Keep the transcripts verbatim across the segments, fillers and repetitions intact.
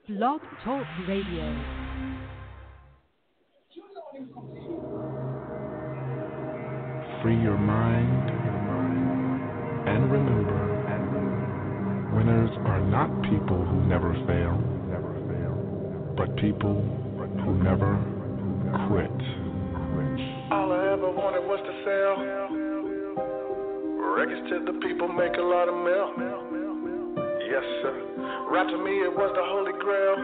Blog Talk Radio. Free your mind and remember, winners are not people who never fail, but people who never quit. All I ever wanted was to sell records to the people, make a lot of mail. Yes, sir. Rap to me, it was the holy grail.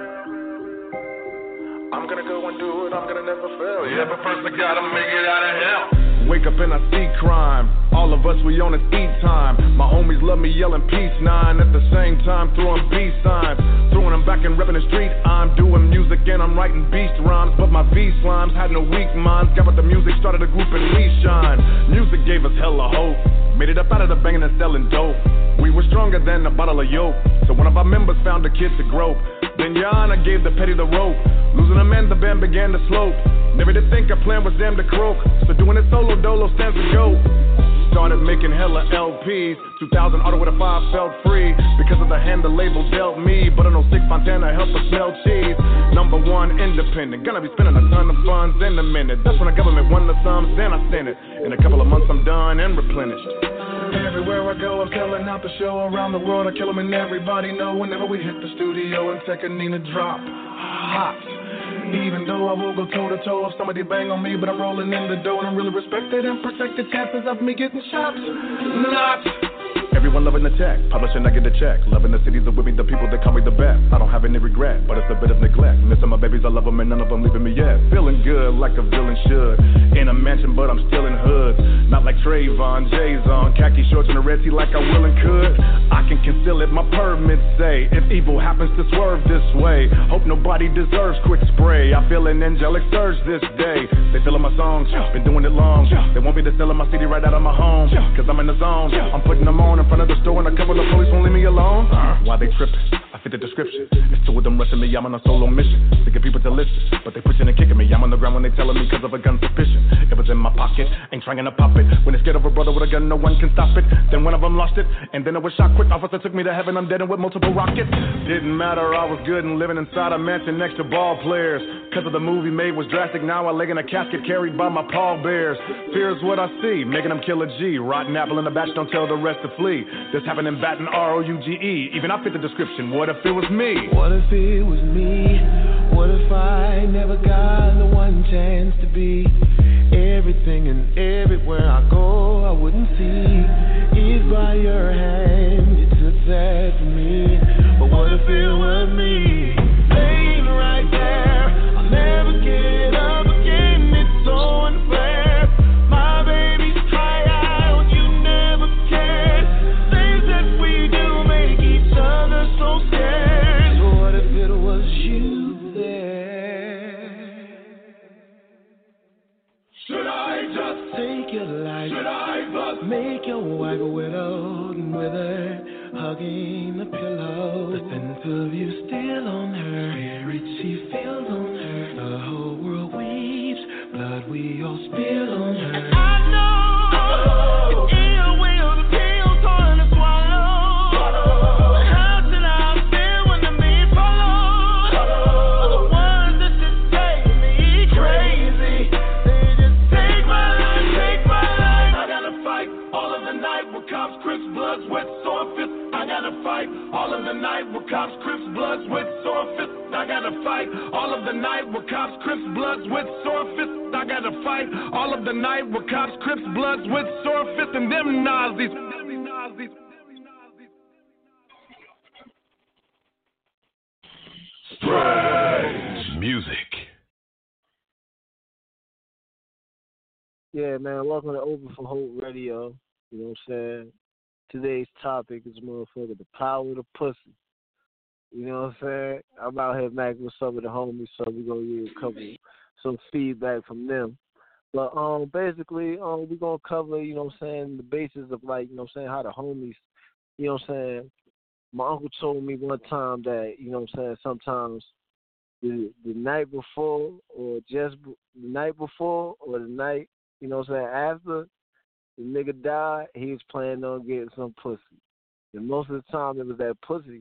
I'm gonna go and do it, I'm gonna never fail. Yeah, but first I gotta make it out of hell. Wake up and I see crime. All of us, we on it's eat time. My homies love me yelling peace nine. At the same time, throwing peace signs. Throwing them back and repping the street. I'm doing music and I'm writing beast rhymes. But my V slimes had no weak minds. Got with the music, started a group and we shine. Music gave us hella hope. Made it up out of the banging and selling dope. We were stronger than a bottle of yolk. So one of our members found a kid to grope. Then Yana gave the petty the rope. Losing a man, the band began to slope. Never did think a plan was damn to croak. So doing it solo dolo stands to go. Started making hella L Ps. two thousand auto with a five felt free. Because of the hand the label dealt me. But I know Six Fontana help us smell cheese. Number one independent. Gonna be spending a ton of funds in a minute. That's when the government won the sums, then I sent it. In a couple of months I'm done and replenished. Everywhere I go, I'm selling out the show. Around the world, I kill 'em and everybody know. Whenever we hit the studio and take a Nina drop, hot. Even though I will go toe to toe if somebody bang on me, but I'm rolling in the dough and I'm really respected and protected. Chances of me getting shots, not. Everyone loving the tech, publishing I get the check. Loving the cities that with me, the people that call me the best. I don't have any regret, but it's a bit of neglect. Missing my babies, I love them and none of them leaving me yet. Feeling good like a villain should. In a mansion, but I'm still in hoods. Not like Trayvon, Jay's on khaki shorts and a red tee like I will and could. I can conceal it, my permits say. If evil happens to swerve this way, hope nobody deserves quick spray. I feel an angelic surge this day. They feeling my songs, been doing it long. They want me to sell my C D right out of my home. Cause I'm in the zone, I'm putting them on in front of the store and a couple of police won't leave me alone. Why they tripping? I fit the description. It's two of them rushing me, I'm on a solo mission to get people to listen, but they pushing and kicking me. I'm on the ground when they telling me cause of a gun suspicion. It was in my pocket, ain't trying to pop it. When they scared of a brother with a gun, no one can stop it. Then one of them lost it, and then it was shot quick. Officer took me to heaven, I'm dead and with multiple rockets. Didn't matter, I was good and living inside a mansion next to ball players. Cause of the movie made was drastic, now I lay in a casket carried by my pallbearers. Fear's what I see, making them kill a G. Rotten apple in the batch, don't tell the rest to flee. This happened in Baton, R O U G E. Even I fit the description, what if it was me? What if it was me? What if I never got the one chance to be everything and everywhere I go I wouldn't see? Is by your hand, you took that from me. But what if it was me? Laying right there, I'll never get up again, it's so unfair. My baby's high out, you never cared. Things that we do make each other so scared. So what if it was you there? Should I just take your life? Should I just make your wife a widow and with her hugging the pillow? The scent of you still on her spirit, she feels on her. The whole world weeps, blood we all spill on her. And I know it's ill will, the pills hard to swallow. But how should I feel when I'm being followed? Are the ones that just take me crazy. They just take my life, take my life. I gotta fight all of the night with cops, crips, bloods, wet, sore fists. I gotta fight all of the night with cops, crips, bloods, with sore fists. I gotta fight all of the night with cops, crips, bloods, with sore fists. I gotta fight all of the night with cops, crips, bloods, with sore fists and them Nazis. Strange music. Yeah, man, welcome to Open for Hope Radio. You know what I'm saying? Today's topic is motherfucker, the power of the pussy. You know what I'm saying? I'm out here macking with some of the homies, so we're gonna get a couple some feedback from them. But um basically um we're gonna cover, you know what I'm saying, the basis of like, you know what I'm saying, how the homies, you know what I'm saying. My uncle told me one time that, you know what I'm saying, sometimes the the night before or just b- the night before or the night, you know what I'm saying, after the nigga died, he was planning on getting some pussy. And most of the time it was that pussy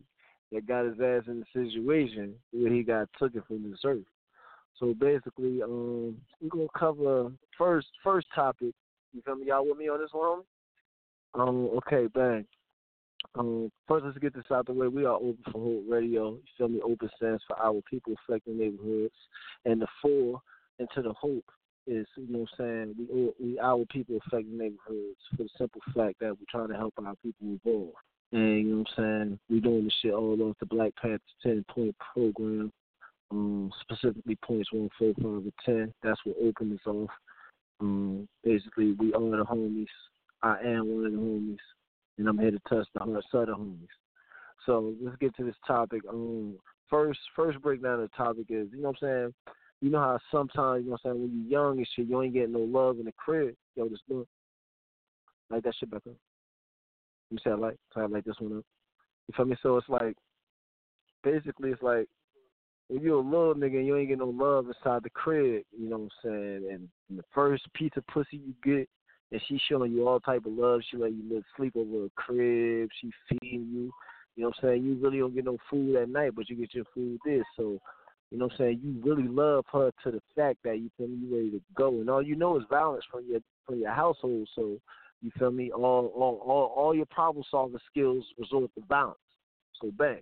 that got his ass in the situation where he got taken from this earth. So basically, um, we're gonna cover first first topic. You feel me? Y'all with me on this one? Um, okay, bang. Um, first, let's get this out the way. We are Open for Hope Radio. You feel me? Open stands for our people affecting neighborhoods, and the four into the hope is, you know what I'm saying, we, we our people affecting neighborhoods for the simple fact that we're trying to help our people evolve. And, you know what I'm saying, we're doing this shit all off the Black Panthers ten-point program, um, specifically points one, four, five, and ten. That's what Open is off. Um, basically, we are the homies. I am one of the homies, and I'm here to touch the hearts of the homies. So let's get to this topic. Um, first, first breakdown of the topic is, you know what I'm saying, you know how sometimes, you know what I'm saying, when you're young and shit, you ain't getting no love in the crib. Yo, this book. Light that shit back up. Let me say I like, so I like this one up. You feel me? So it's like, basically it's like, when you're a little nigga and you ain't getting no love inside the crib, you know what I'm saying, and, and the first piece of pussy you get, and she showing you all type of love, she let you live, sleep over a crib, she feeding you, you know what I'm saying, you really don't get no food at night, but you get your food this, so, you know what I'm saying, you really love her to the fact that you feel me, you ready to go, and all you know is violence from your from your household, so you feel me, all all all, all your problem solving skills resort to violence. So bang.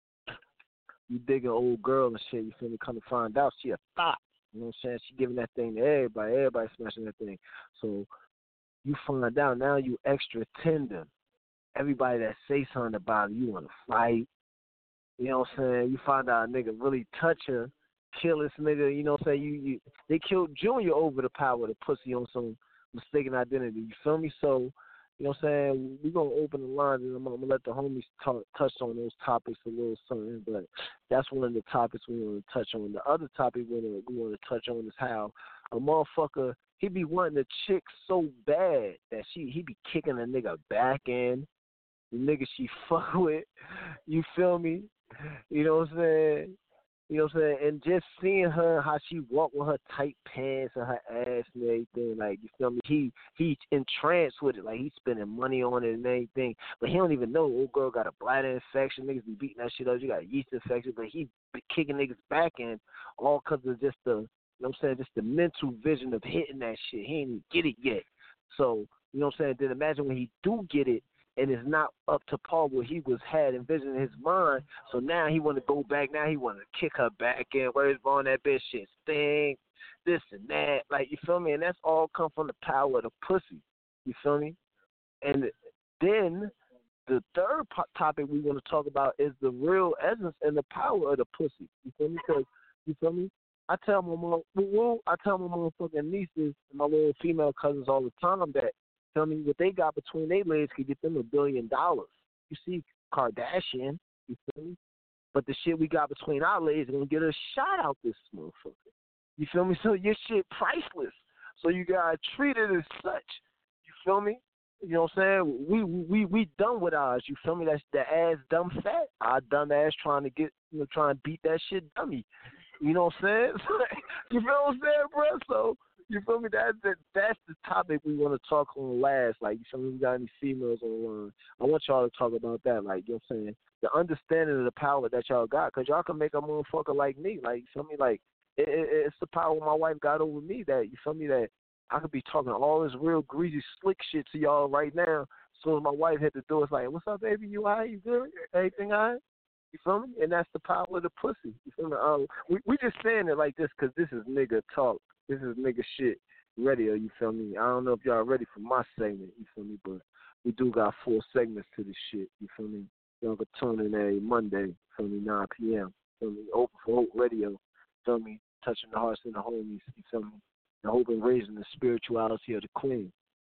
You dig an old girl and shit, you feel me, come to find out she a thot. You know what I'm saying? She giving that thing to everybody, everybody smashing that thing. So you find out now you extra tender. Everybody that say something about it, you wanna fight. You know what I'm saying? You find out a nigga really touch her, kill this nigga, you know what I'm saying? You, you they killed Junior over the power of the pussy on some mistaken identity. You feel me? So, you know what I'm saying? We're going to open the lines, and I'm, I'm going to let the homies talk, touch on those topics a little something, but that's one of the topics we want to touch on. The other topic we want to, we want to touch on is how a motherfucker, he be wanting a chick so bad that she he be kicking a nigga back in, the nigga she fuck with, you feel me? You know what I'm saying? You know what I'm saying? And just seeing her, how she walk with her tight pants and her ass and everything, like, you feel me? He he entranced with it. Like, he's spending money on it and everything. But he don't even know old girl got a bladder infection. Niggas be beating that shit up. You got a yeast infection. But he be kicking niggas back in all because of just the, you know what I'm saying, just the mental vision of hitting that shit. He ain't even get it yet. So, you know what I'm saying? Then imagine when he do get it, and it's not up to par what he was had envisioned in his mind. So now he want to go back. Now he want to kick her back in. Where's on that bitch shit stink, this and that. Like, you feel me? And that's all come from the power of the pussy. You feel me? And then the third po- topic we want to talk about is the real essence and the power of the pussy. You feel me? Because, you feel me? I tell my mom, I tell my motherfucking nieces and my little female cousins all the time that, tell me what they got between their legs could get them a billion dollars. You see Kardashian, you feel me? But the shit we got between our legs is gonna get a shot out this motherfucker. You feel me? So your shit priceless. So you gotta treat it as such. You feel me? You know what I'm saying? We we we done with ours. You feel me? That's the ass dumb fat. Our dumb ass trying to get, you know, trying to beat that shit dummy. You know what I'm saying? You feel what I'm saying, bro? So, you feel me? That's the, that's the topic we want to talk on last. Like, you feel me? We got any females on the line? I want y'all to talk about that. Like, you know what I'm saying? The understanding of the power that y'all got. Because y'all can make a motherfucker like me. Like, you feel me? Like, it, it, it's the power my wife got over me that, you feel me, that I could be talking all this real greasy, slick shit to y'all right now. As soon as my wife hit the door, it's like, what's up, baby? You all right? You good? Everything all right? You feel me? And that's the power of the pussy. You feel me? Um, we, we just saying it like this because this is nigga talk. This is nigga shit radio, you feel me? I don't know if y'all ready for my segment, you feel me? But we do got four segments to this shit, you feel me? Y'all can tune in every Monday, you feel me, nine p.m. You feel me? Open for Hope Radio, you feel me? Touching the hearts and the homies, you feel me? And hoping raising the spirituality of the queen.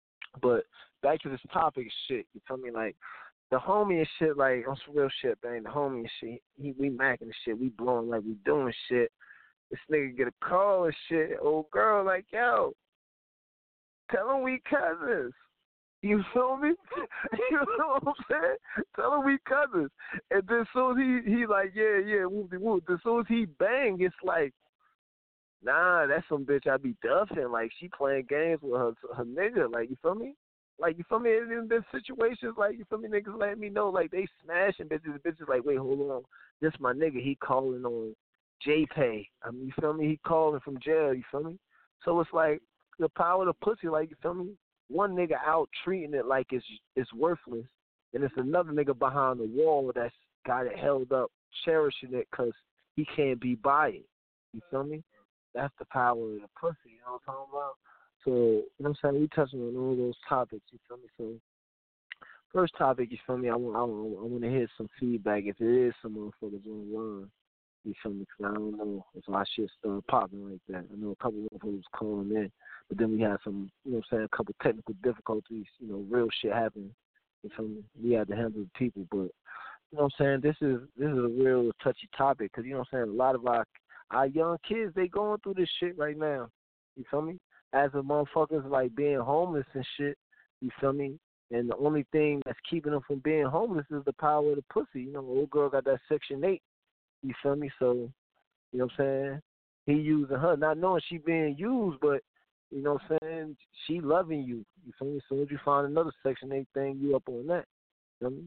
But back to this topic shit, you feel me? Like, the homie and shit, like, on some real shit, man. The homie and shit, he, we macking the shit. We blowing like we doing shit. This nigga get a call and shit. Old girl, like, yo, tell him we cousins. You feel me? You know what I'm saying? Tell him we cousins. And then as soon as he, he like, yeah, yeah, whoop-de-whoop. As soon as he bang, it's like, nah, that's some bitch I be duffing. Like, she playing games with her, her nigga. Like, you feel me? Like, you feel me? In this situations, like, you feel me, niggas letting me know, like, they smashing bitches. Bitches like, wait, hold on. This my nigga. He calling on J-Pay. I mean, you feel me? He calling from jail, you feel me? So it's like the power of the pussy, like, you feel me? One nigga out treating it like it's it's worthless, and it's another nigga behind the wall that's got it held up, cherishing it because he can't be by it. You feel me? That's the power of the pussy, you know what I'm talking about? So, you know what I'm saying? We touching on all those topics, you feel me? So, first topic, you feel me? I want, I want, I want to hear some feedback if there is some motherfuckers online, you feel me? Because I don't know if my shit started popping like that. I know a couple of motherfuckers calling in, but then we had some, you know what I'm saying, a couple technical difficulties, you know, real shit happened, you feel me? We had to handle the people, but, you know what I'm saying, this is, this is a real touchy topic because, you know what I'm saying, a lot of our, our young kids, they going through this shit right now, you feel me? As a motherfuckers like being homeless and shit, you feel me? And the only thing that's keeping them from being homeless is the power of the pussy. You know, old girl got that Section eight, you feel me? So, you know what I'm saying? He using her, not knowing she being used, but, you know what I'm saying? She loving you, you feel me? As soon as you find another Section eight thing, you up on that, you feel me?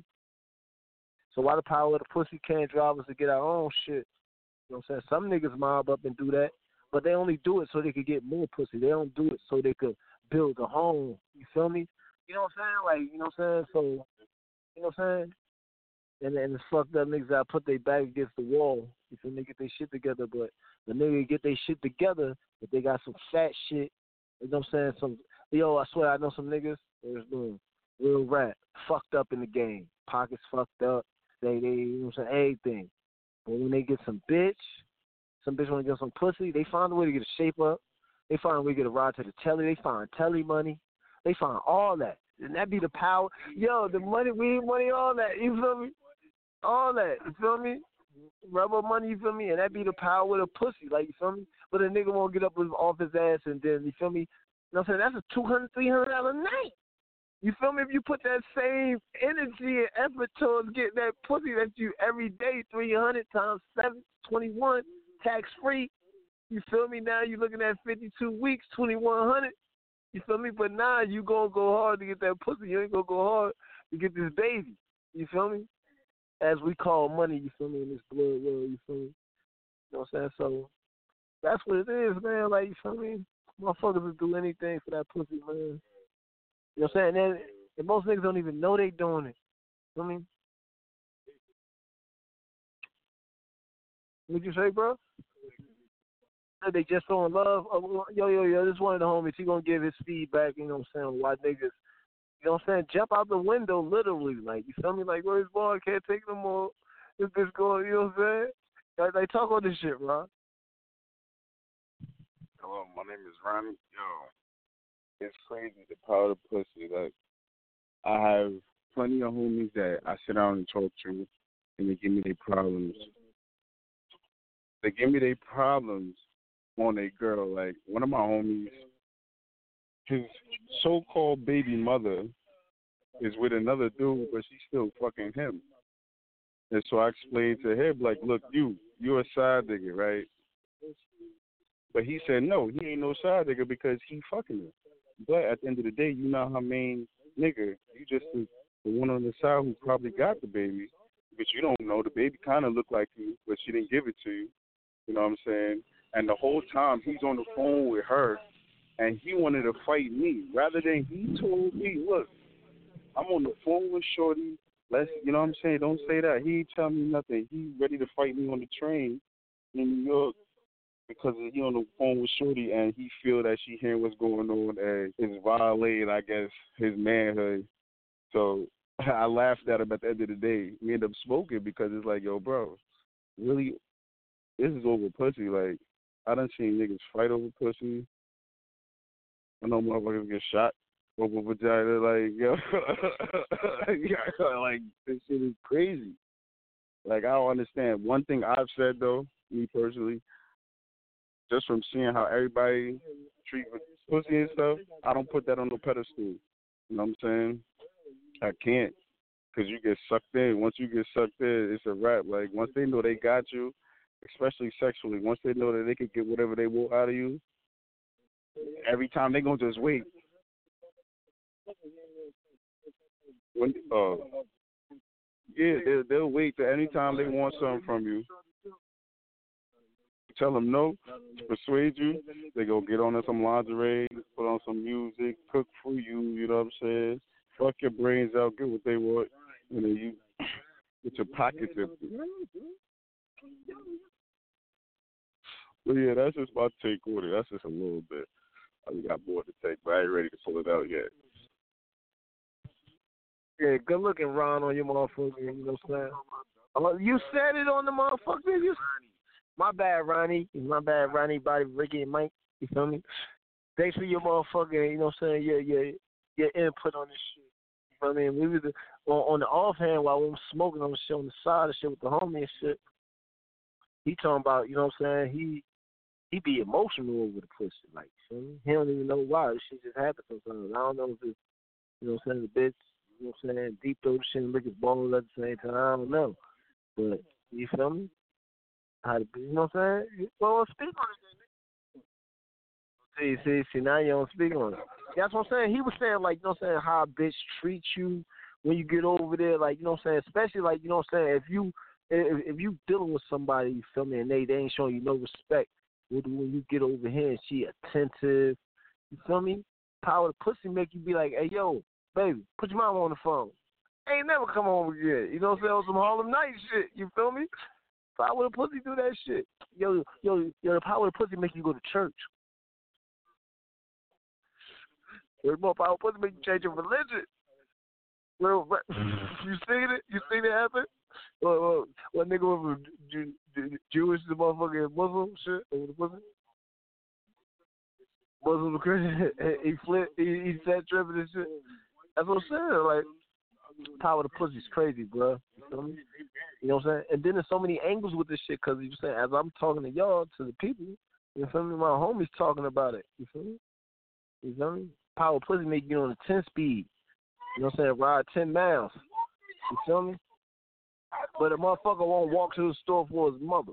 So why the power of the pussy can't drive us to get our own shit? You know what I'm saying? Some niggas mob up and do that. But they only do it so they could get more pussy. They don't do it so they could build a home. You feel me? You know what I'm saying? Like, you know what I'm saying? So, you know what I'm saying? And and it's fucked up niggas that put their back against the wall. You feel me? Get their shit together. But the nigga get their shit together, but they got some fat shit. You know what I'm saying? Some, yo, I swear I know some niggas that's doing real rap. Fucked up in the game. Pockets fucked up. They, they, you know what I'm saying? Everything. But when they get some bitch, some bitch want to get some pussy, they find a way to get a shape up. They find a way to get a ride to the telly. They find telly money. They find all that. And that be the power. Yo, the money, weed money, all that. You feel me? All that. You feel me? Rubber money, you feel me? And that be the power of the pussy. Like, you feel me? But a nigga won't get up off his ass and then, you feel me? You know what I'm saying? That's a two hundred dollars, three hundred dollars a night. You feel me? If you put that same energy and effort towards getting that pussy that you every day, three hundred times seven, twenty-one, tax-free. You feel me? Now you're looking at fifty-two weeks, twenty-one hundred. You feel me? But now you going to go hard to get that pussy. You ain't going to go hard to get this baby. You feel me? As we call money, you feel me, in this blood world, you feel me? You know what I'm saying? So that's what it is, man. Like, you feel me? Motherfuckers will do anything for that pussy, man. You know what I'm saying? And, and most niggas don't even know they doing it. You know what I mean? What'd you say, bro? They just so in love. Oh, yo, yo, yo, this is one of the homies. He gonna give his feedback, you know what I'm saying, why niggas, you know what I'm saying, jump out the window literally. Like, you feel me? Like, where's ball? I can't take no more. If this going, you know what I'm saying? Like, like, talk on this shit, bro. Hello, my name is Ronnie. Yo, it's crazy, the power of pussy. Like, I have plenty of homies that I sit down and talk to, and they give me their problems. They give me their problems on a girl. Like, one of my homies, his so-called baby mother is with another dude, but she's still fucking him. And so I explained to him, like, look, you, you're a side nigga, right? But he said, no, he ain't no side nigga because he fucking her. But at the end of the day, you not her main nigga. You just the, the one on the side who probably got the baby, but you don't know. The baby kind of looked like you, but she didn't give it to you. You know what I'm saying? And the whole time he's on the phone with her, and he wanted to fight me rather than he told me, look, I'm on the phone with Shorty. Let's, you know what I'm saying? Don't say that. He ain't tell me nothing. He ready to fight me on the train in New York because he on the phone with Shorty, and he feel that she hearing what's going on and is violating, I guess, his manhood. So I laughed at him at the end of the day. We end up smoking because it's like, yo, bro, really, this is over pussy. Like, I done seen niggas fight over pussy. I know motherfuckers get shot over vagina. Like, yo, like, this shit is crazy. Like, I don't understand. One thing I've said, though, me personally, just from seeing how everybody treat pussy and stuff, I don't put that on no pedestal. You know what I'm saying? I can't, because you get sucked in. Once you get sucked in, it's a wrap. Like, once they know they got you, especially sexually, once they know that they can get whatever they want out of you, every time they going to just wait. When uh, yeah, they'll, they'll wait till anytime they want something from you. Tell them no, persuade you. They go get on some lingerie, put on some music, cook for you. You know what I'm saying? Fuck your brains out, get what they want, and then you get your pockets empty. But yeah, that's just my take on it. That's just a little bit. I just got more to take, but I ain't ready to pull it out yet. Yeah, good looking, Ron, on your motherfucker. You know what I'm saying? Oh, you said it on the motherfucker. You, my bad, Ronnie. My bad, Ronnie, Body, Ricky, and Mike. You feel me? Thanks for your motherfucking, you know what I'm saying, your, your, your input on this shit. You know what I mean? We was on, on the offhand while we were smoking on the shit on the side of shit with the homie and shit. He talking about, you know what I'm saying, he he be emotional over the pussy. Like, you know, he don't even know why. This shit just happens sometimes. I don't know if it's, you know what I'm saying, the bitch, you know what I'm saying, deep throw the shit and lick his balls at the same time. I don't know. But, you feel me? How to be, you know what I'm saying? Well, speak on it. See, see, see, now you don't speak on it. That's what I'm saying. He was saying, like, you know what I'm saying, how a bitch treats you when you get over there. Like, you know what I'm saying? Especially, like, you know what I'm saying, if you, if, if you dealing with somebody, you feel me, and they, they ain't showing you no respect, when you get over here and she attentive, you feel me? Power of the pussy make you be like, hey, yo, baby, put your mama on the phone. Ain't never come home again. You know what I'm saying? On some Harlem Nights shit, you feel me? Power of the pussy do that shit. Yo, yo, yo, the power of the pussy make you go to church. There's more power of the pussy make you change your religion. Well, you seen it? You seen it happen? Well, well, what nigga was Jew, Jew, Jewish, the motherfucking Muslim shit? Or the Muslim? Muslim or Christian? He flipped, he, he said tripping and shit. That's what I'm saying. Like, power of the pussy's crazy, bro. You feel me? You know what I'm saying? And then there's so many angles with this shit because you saying as I'm talking to y'all, to the people, you feel me? My homies talking about it. You feel me? You feel me? Power of pussy make you on a ten speed. You know what I'm saying? Ride ten miles. You feel me? But a motherfucker won't walk to the store for his mother.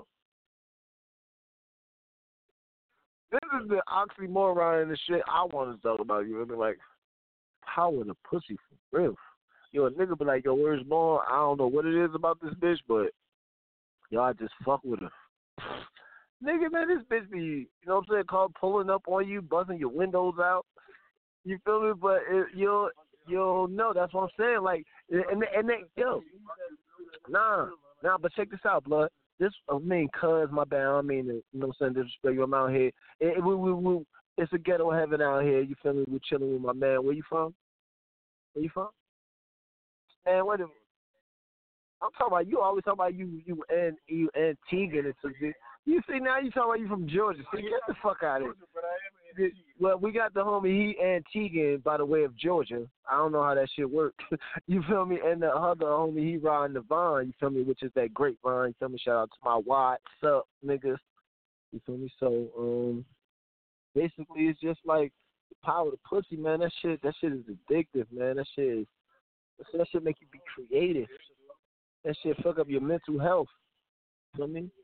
This is the oxymoron and the shit I want to talk about. You know what I mean? Like, power of the pussy for real. Yo, a nigga be like, yo, where's Mom? I don't know what it is about this bitch, but y'all just fuck with her. Nigga, man, this bitch be, you know what I'm saying, called pulling up on you, buzzing your windows out. You feel me? But it, you'll, you'll know. That's what I'm saying. Like, and, and they, yo, nah, nah, but check this out, blood. This, I mean, cuz, my bad, I mean, you know what I'm saying, disrespect you, I'm out here. It, it, we, we, we, it's a ghetto heaven out here, you feel me? We're chilling with my man. Where you from? Where you from? Man, wait a minute. I'm talking about, you always talk about you, you and you Antigua and some shit. You see, now you talking about you from Georgia. See, get the fuck out of here. Well, we got the homie, he Antigua by the way of Georgia. I don't know how that shit works. You feel me? And the other homie, he riding the Vine, you feel me, which is that great Vine. You feel me? Shout out to my what's up, niggas. You feel me? So, um, basically, it's just like the power of the pussy, man. That shit, that shit is addictive, man. That shit is, that shit make you be creative. That shit fuck up your mental health. You know what I mean?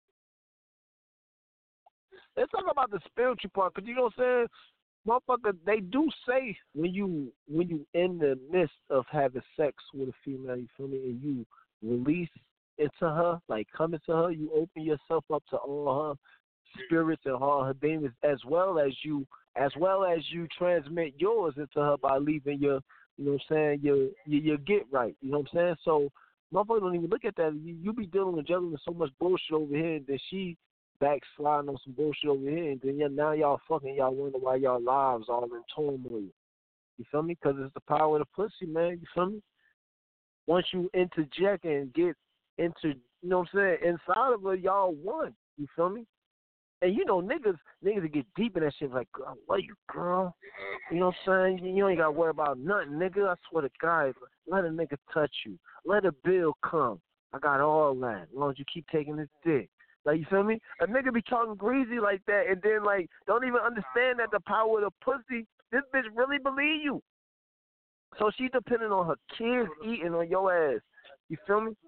Let's talk about the spiritual part, because you know what I'm saying? Motherfucker, they do say when you when you in the midst of having sex with a female, you feel me, and you release into her, like come into her, you open yourself up to all her spirits and all her demons, as well as you as well as you transmit yours into her by leaving your, you know what I'm saying, your your, your get right. You know what I'm saying? So motherfuckers don't even look at that. You, you be dealing with juggling so much bullshit over here, and then she backsliding on some bullshit over here, and then yeah, now y'all fucking, y'all wonder why y'all lives all in turmoil. You feel me? Because it's the power of the pussy, man. You feel me? Once you interject and get into, you know what I'm saying, inside of her, y'all won. You feel me? And you know, niggas, niggas get deep in that shit like, I love you, girl. You know what I'm saying? You ain't got to worry about nothing, nigga. I swear to God, let a nigga touch you. Let a bill come. I got all that, as long as you keep taking this dick. Like, you feel me? A nigga be talking greasy like that and then, like, don't even understand that the power of the pussy, this bitch really believe you. So she depending on her kids eating on your ass. You feel me?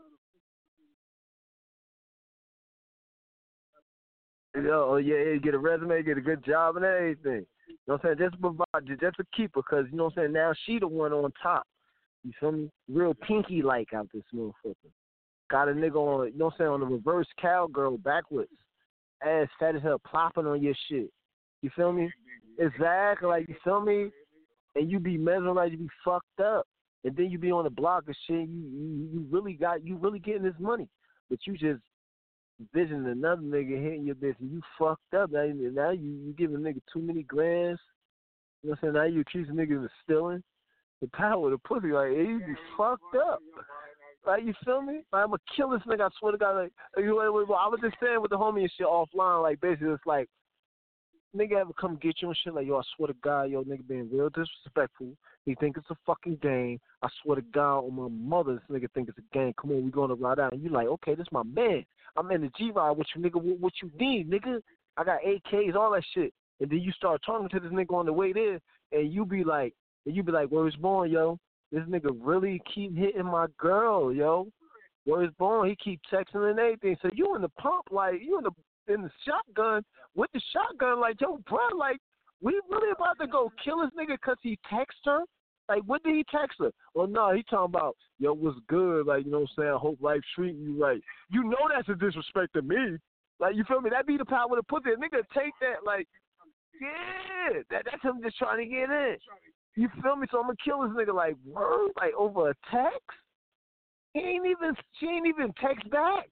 Yo, yeah, get a resume, get a good job and everything. You know what I'm saying? Just provide, just to keep her, because, you know what I'm saying, now she the one on top. You feel me? Real pinky like out this motherfucker. Got a nigga on, you know what I'm saying, on the reverse cowgirl backwards. Ass fat as hell plopping on your shit. You feel me? Exactly, like, you feel me? And you be mesmerized, you be fucked up. And then you be on the block and shit, you, you, you really got, you really getting this money. But you just visioning another nigga hitting your bitch and you fucked up. Now, now you, you giving a nigga too many grands. You know what I'm saying? Now you accuse a nigga of stealing. The power of the pussy, like, hey, you be fucked up. Like, you feel me? Like, I'm going to kill this nigga, I swear to God. Like, like, wait, wait, wait. I was just saying with the homie and shit offline, like, basically, it's like, nigga ever come get you and shit, like, yo, I swear to God, yo, nigga being real disrespectful. He think it's a fucking game. I swear to God, on my mother, this nigga think it's a game. Come on, we going to ride out. And you like, okay, this my man. I'm in the G-Ride with you, nigga. What, what you need, nigga? I got A Ks, all that shit. And then you start talking to this nigga on the way there, and you be like, and you be like, where's born, yo? This nigga really keep hitting my girl, yo. Where's born? He keep texting and everything. So you in the pump, like, you in the in the shotgun, with the shotgun, like, yo, bro, like, we really about to go kill this nigga because he text her? Like, what did he text her? Well, no, he talking about, yo, what's good? Like, you know what I'm saying? I hope life's treating you right. You know that's a disrespect to me. Like, you feel me? That be the power to put it. Nigga, take that, like, yeah, that, that's him just trying to get in. You feel me? So I'm going to kill this nigga, like, word? Like, over a text? He ain't even, she ain't even text back.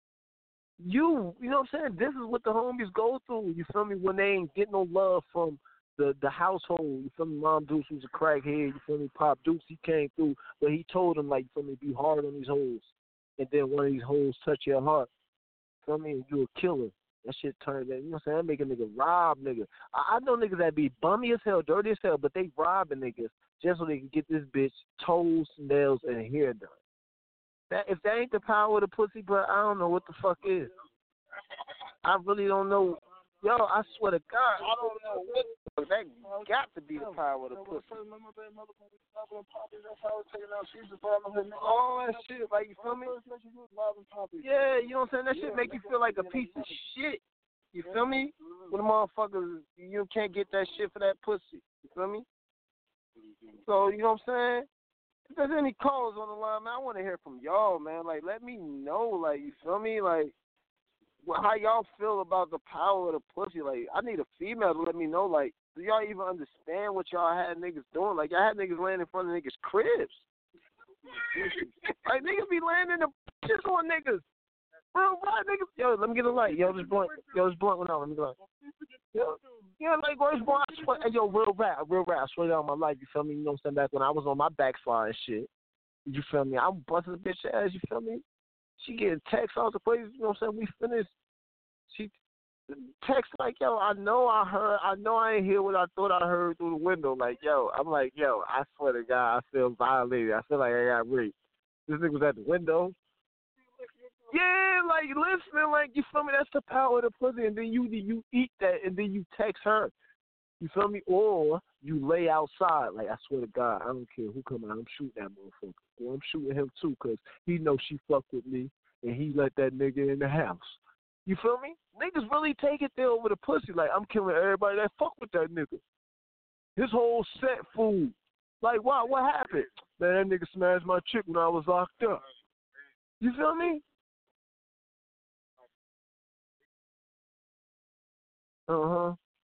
You, you know what I'm saying? This is what the homies go through. You feel me? When they ain't get no love from the, the household. You feel me? Mom Deuce was a crackhead. You feel me? Pop Deuce, he came through. But he told him, like, you feel me, be hard on these hoes. And then one of these hoes touch your heart. You feel me? You a killer. That shit turned, you know what I'm saying? That make a nigga rob nigga. I, I know niggas that be bummy as hell, dirty as hell, but they robbing niggas just so they can get this bitch toes, nails, and hair done. That if that ain't the power of the pussy, bro, I don't know what the fuck is. I really don't know. Yo, I swear to God, I don't know what. That got to be the power of the pussy. All that shit, like, you feel me? Yeah, you know what I'm saying? That shit make you feel like a piece of shit. You feel me? When the motherfuckers, you can't get that shit for that pussy. You feel me? So, you know what I'm saying? If there's any calls on the line, man, I want to hear from y'all, man. Like, let me know, like, you feel me? Like, how y'all feel about the power of the pussy. Like, I need a female to let me know, like, do y'all even understand what y'all had niggas doing? Like, y'all had niggas laying in front of niggas' cribs. Like, niggas be laying in the bitches on niggas. Real right, niggas. Yo, let me get a light. Yo, this blunt. Yo, this blunt went out. Let me go. Yo, yeah, like, where's blunt? I swear, hey, yo, real rap, real rap. I swear to God, my life, you feel me? You know what I'm saying? Back when I was on my backslide and shit. You feel me? I'm busting the bitch ass, you feel me? She getting texts all the places, you know what I'm saying? We finished. She text like, yo, I know I heard, I know I ain't hear what I thought I heard through the window. Like, yo, I'm like, yo, I swear to God, I feel violated. I feel like I got raped. This nigga was at the window. Yeah, like, listening, like, you feel me? That's the power of the pussy. And then you you eat that, and then you text her. You feel me? Or you lay outside. Like, I swear to God, I don't care who come out. I'm shooting that motherfucker. Well, I'm shooting him, too, because he knows she fucked with me, and he let that nigga in the house. You feel me? Niggas really take it there over the pussy. Like, I'm killing everybody that fuck with that nigga. His whole set food. Like, wow, what happened? Man, that nigga smashed my chick when I was locked up. You feel me? Uh-huh.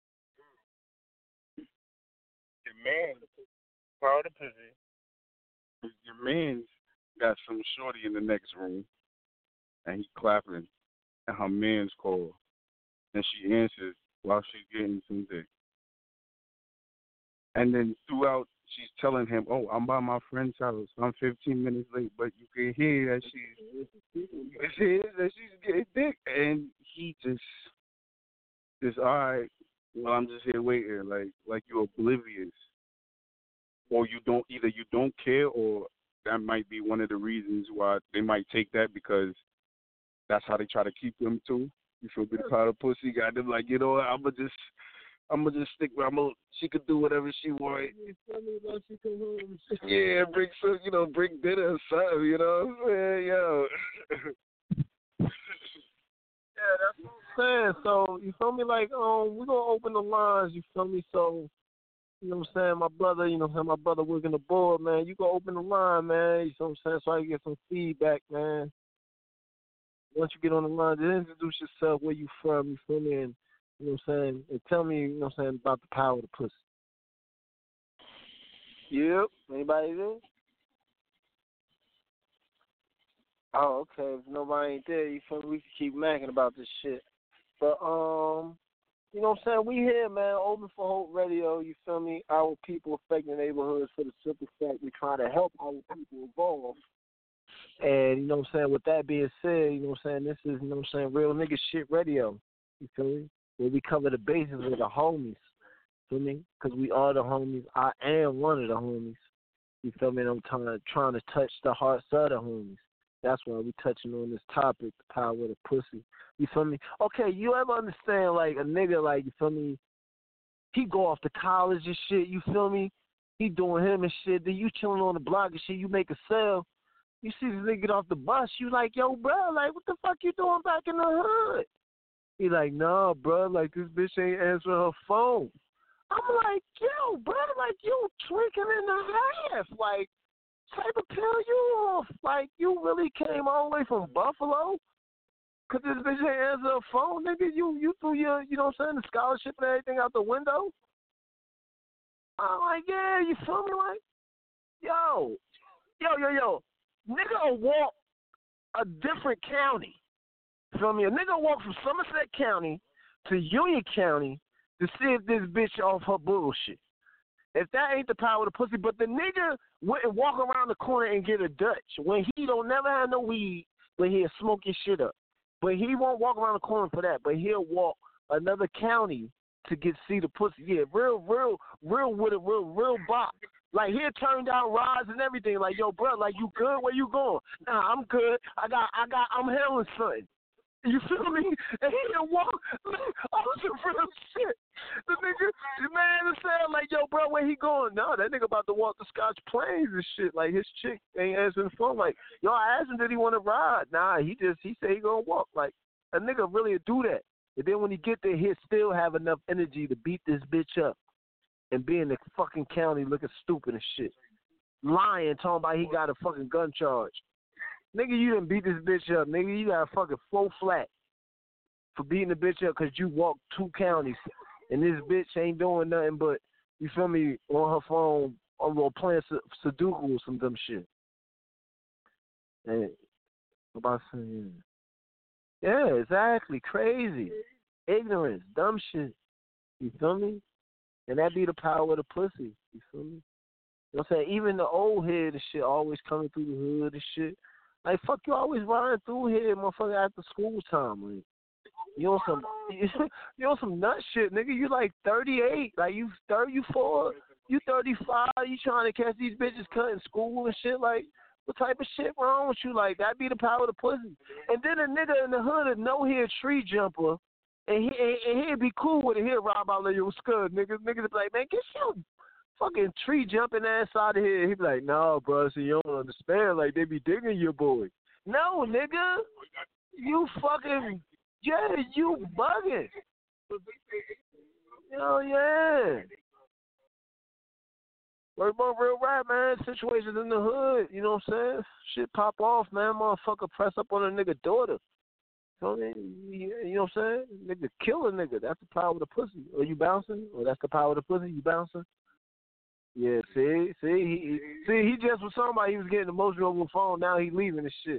Your man, part of the pussy, your man's got some shorty in the next room, and he clapping, and her man's call, and she answers while she's getting some dick. And then throughout, she's telling him, oh, I'm by my friend's house. I'm fifteen minutes late, but you can hear that she's, you can hear that she's getting dick. And he just, just, all right, well, I'm just here waiting, like, like you're oblivious. Or you don't, either you don't care, or that might be one of the reasons why they might take that, because that's how they try to keep them too. You feel me? The powder pussy got them like, you know what, I'm going to just, I'm going to just stick with, I'm gonna, she could do whatever she wants. Yeah, bring some, you know, bring dinner or something, you know what I'm saying? Yo. Yeah, that's what I'm saying. So, you feel me? Like, um, we're going to open the lines, you feel me? So, You know what I'm saying? My brother, you know what I'm saying? My brother working the board, man. You go open the line, man. You know what I'm saying? So I can get some feedback, man. Once you get on the line, just introduce yourself, where you from, you feel me? And, you know what I'm saying? And tell me, you know what I'm saying, about the power of the pussy. Yep. Anybody there? Oh, okay. If nobody ain't there, you feel me? We can keep macking about this shit. But, um, you know what I'm saying? We here, man. Open for Hope Radio, you feel me? Our people affecting neighborhoods for the simple fact we trying to help our people evolve. And, you know what I'm saying? With that being said, you know what I'm saying? This is, you know what I'm saying, real nigga shit radio. You feel me? Where we cover the bases with the homies. Feel me? Because we are the homies. I am one of the homies. You feel me? And I'm trying to, trying to touch the hearts of the homies. That's why we touching on this topic, the power of the pussy. You feel me? Okay, you ever understand, like, a nigga, like, you feel me, he go off to college and shit, you feel me? He doing him and shit. Then you chilling on the block and shit, you make a sale. You see this nigga get off the bus, you like, yo, bro, like, what the fuck you doing back in the hood? He like, nah, bro, like, this bitch ain't answering her phone. I'm like, yo, bro, like, you drinking in the half, like, type of pill you off? Like, you really came all the way from Buffalo? Cause this bitch ain't answer her phone, nigga. You you threw your, you know what I'm saying, the scholarship and everything out the window? I'm like, yeah, you feel me? Like, yo, yo, yo, yo, nigga will walk a different county. Feel me? A nigga walk from Somerset County to Union County to see if this bitch off her bullshit. If that ain't the power of the pussy, but the nigga wouldn't walk around the corner and get a Dutch when he don't never have no weed, but he'll smoke your shit up. But he won't walk around the corner for that, but he'll walk another county to get see the pussy. Yeah, real, real, real with a real, real bop. Like, he'll turn down rides and everything. Like, yo, bro, like, you good? Where you going? Nah, I'm good. I got, I got, I'm handling something. You feel me? And he didn't walk. I was some real shit. The nigga, the man is saying, like, yo, bro, where he going? No, that nigga about to walk the Scotch Plains and shit. Like, his chick ain't answering the phone. Like, yo, I asked him, did he want to ride? Nah, he just, he said he gonna walk. Like, a nigga really do that. And then when he get there, he'll still have enough energy to beat this bitch up and be in the fucking county looking stupid and shit. Lying, talking about he got a fucking gun charge. Nigga, you done beat this bitch up. Nigga, you got a fucking four flat for beating the bitch up because you walked two counties. And this bitch ain't doing nothing but, you feel me, on her phone, or playing Sudoku or some dumb shit. And what about saying? Yeah, exactly. Crazy. Ignorance. Dumb shit. You feel me? And that be the power of the pussy. You feel me? You know what I'm saying? Even the old head and shit always coming through the hood and shit. Like, fuck, you always riding through here, motherfucker, after school time. Like, you on some, you on some nut shit, nigga. You like thirty-eight, like you thirty-four, you thirty-five. You trying to catch these bitches cutting school and shit. Like, what type of shit wrong with you? Like, that be the power of the pussy. And then a nigga in the hood would know he a tree jumper, and he and, and he'd be cool with it. He'd rob out like, yo, what's good, niggas? Niggas be like, man, get your fucking tree jumping ass out of here. He'd be like, no, bro, so you don't understand. Like, they be digging your boy. No, nigga, you fucking, yeah, you bugging. Hell yeah. Worry about real rap, man. Situations in the hood, you know what I'm saying? Shit pop off, man. Motherfucker press up on a nigga daughter. You know what I mean? You know what I'm saying? Nigga kill a nigga. That's the power of the pussy. Are you bouncing? Or that's the power of the pussy? You bouncing? Yeah, see? See, he, see, he just was talking about he was getting emotional over the phone. Now he leaving this shit.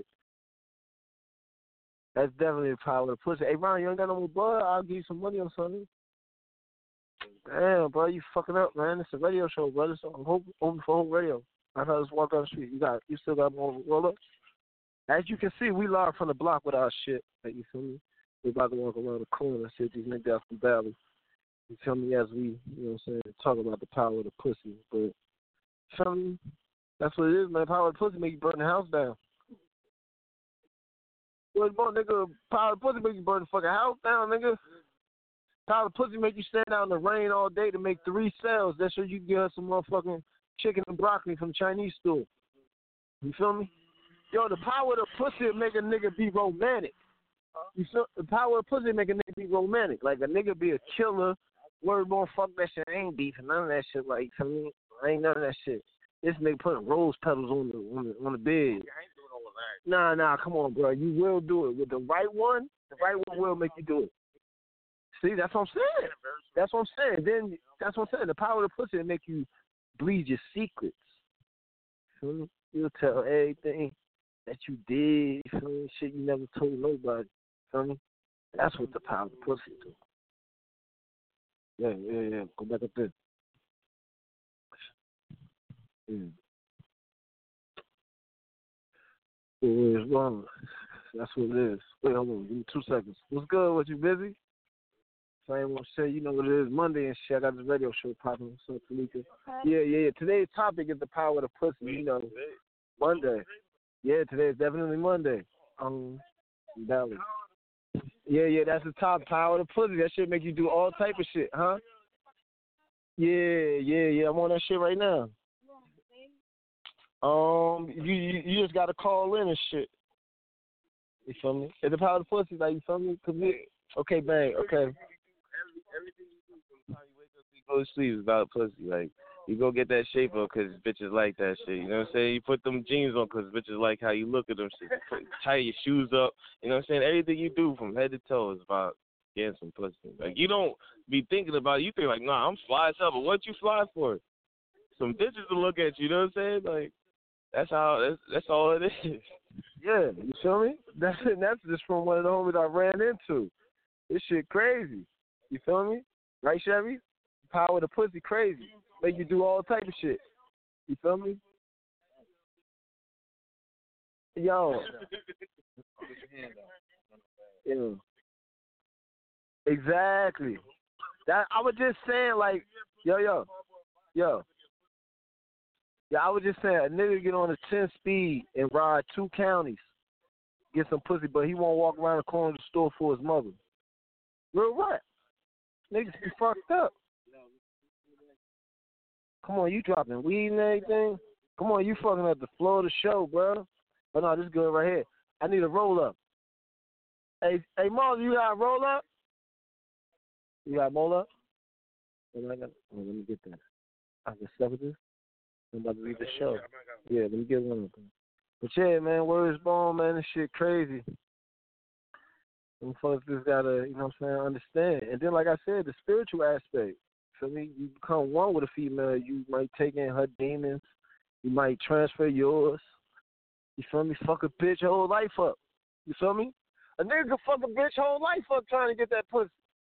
That's definitely the power of the pussy. Hey, Ron, you ain't got no more blood? I'll give you some money or something. Damn, bro, you fucking up, man. It's a radio show, brother. So I'm hoping for whole radio. I thought just walk down the street. You got, you still got more roll up. As you can see, we live from the block with our shit. Like, you feel me? We about to walk around the corner and see these niggas out from Valley. You feel me? As we, you know what I'm saying, talk about the power of the pussy. But, you feel me? That's what it is, man. The power of the pussy make you burn the house down. Well, nigga, power of the pussy make you burn the fucking house down, nigga. Power of the pussy make you stand out in the rain all day to make three sales. That's so you can get her some motherfucking chicken and broccoli from the Chinese store. You feel me? Yo, the power of the pussy make a nigga be romantic. You feel the power of pussy make a nigga be romantic. Like a nigga be a killer Word born, fuck that shit. I ain't beefing none of that shit. Like, I mean, I ain't none of that shit. This nigga putting rose petals on the on the, on the bed. Yeah, I ain't doing all of that. Nah, nah, come on, bro. You will do it with the right one. The right one will make you do it. See, that's what I'm saying. That's what I'm saying. Then that's what I'm saying. The power of the pussy will make you bleed your secrets. Feel me? You'll tell everything that you did. You feel me? Shit you never told nobody. Feel me? That's what the power of the pussy do. Yeah, yeah, yeah. Go back up there. Yeah. Well, it's wrong. That's what it is. Wait, hold on. Give me two seconds. What's good? What, you busy? So I ain't want to say, you know what it is. Monday and shit. I got this radio show popping. What's up, Tamika? Yeah, yeah, yeah. Today's topic is the power of the pussy. You know, Monday. Yeah, today is definitely Monday. Um, Dallas. Yeah, yeah, that's the top. Power of the pussy. That shit make you do all type of shit, huh? Yeah, yeah, yeah. I'm on that shit right now. Um, you you, you just gotta call in and shit. You feel me? It's the power of the pussy, like, you feel me? Cause we, okay, bang, okay. Every, everything you do from the time you wake up to you go to sleep is about pussy. Like, you go get that shape up because bitches like that shit. You know what I'm saying? You put them jeans on because bitches like how you look at them shit. Put, tie your shoes up. You know what I'm saying? Everything you do from head to toe is about getting some pussy. Like, you don't be thinking about it. You think like, nah, I'm fly as hell, but what you fly for? Some bitches to look at you. You know what I'm saying? Like, that's how. That's, that's all it is. Yeah, you feel me? That's it. That's just from one of the homies I ran into. This shit crazy. You feel me? Right, Chevy? Power of the pussy crazy. Make you do all type of shit. You feel me? Yo. Yeah. Exactly. That I was just saying, like, yo, yo, yo. Yeah, I was just saying, a nigga get on a ten speed and ride two counties, get some pussy, but he won't walk around the corner of the store for his mother. Real what? Niggas be fucked up. Come on, you dropping weed and everything? Come on, you fucking up the floor of the show, bro. Oh, no, this is good right here. I need a roll-up. Hey, hey, Marlon, you got a roll-up? You got a roll-up? Oh, let me get that. I can stuff with this. I'm about to leave the show. Yeah, let me get one of them. But yeah, man, words born, man, this shit crazy. Them folks just gotta, you know what I'm saying, understand. And then, like I said, the spiritual aspect. So me, you become one with a female, you might take in her demons. You might transfer yours. You feel me? Fuck a bitch her whole life up. You feel me? A nigga can fuck a bitch whole life up trying to get that pussy.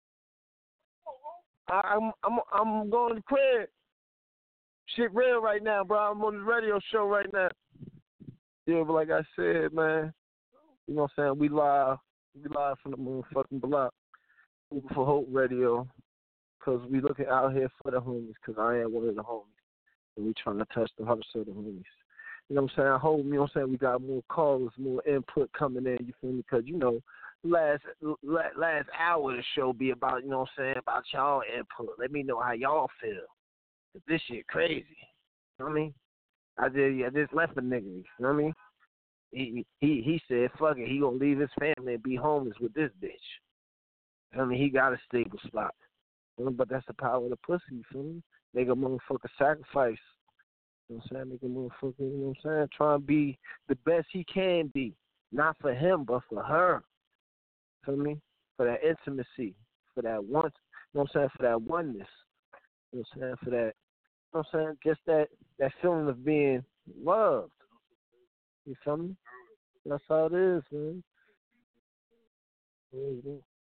I, I'm I'm I'm going to the crib. Shit real right now, bro. I'm on the radio show right now. Yeah, but like I said, man, you know what I'm saying? We live. We live from the motherfucking block. Moving for Hope Radio. Because we looking out here for the homies. Because I am one of the homies. And we trying to touch the hearts of the homies. You know what I'm saying? I hope, you know what I'm saying, we got more callers, more input coming in, you feel me? Because, you know, last last hour of the show be about, you know what I'm saying, about y'all input. Let me know how y'all feel. This shit crazy. You know what I mean? I just, I just left a nigga, you know what I mean? He, he, he said, fuck it, he gonna leave his family and be homeless with this bitch. You know what I mean? He got a stable spot. You know, but that's the power of the pussy, you feel me? Make a motherfucker sacrifice. You know what I'm saying? Make a motherfucker, you know what I'm saying? Try and be the best he can be. Not for him, but for her. Feel me? For that intimacy. For that one, you know what I'm saying? For that oneness. You know what I'm saying? For that, you know what I'm saying? Just that, that feeling of being loved. You feel me? That's how it is, man. Mm-hmm.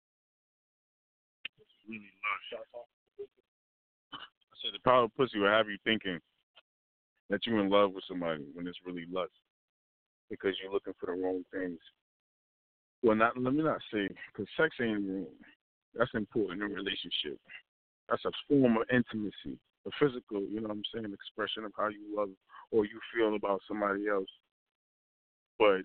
Really lush. I said the power of pussy will have you thinking that you're in love with somebody when it's really lust because you're looking for the wrong things. Well, not let me not say, because sex ain't wrong. That's important in a relationship. That's a form of intimacy, a physical, you know what I'm saying, expression of how you love or you feel about somebody else. But,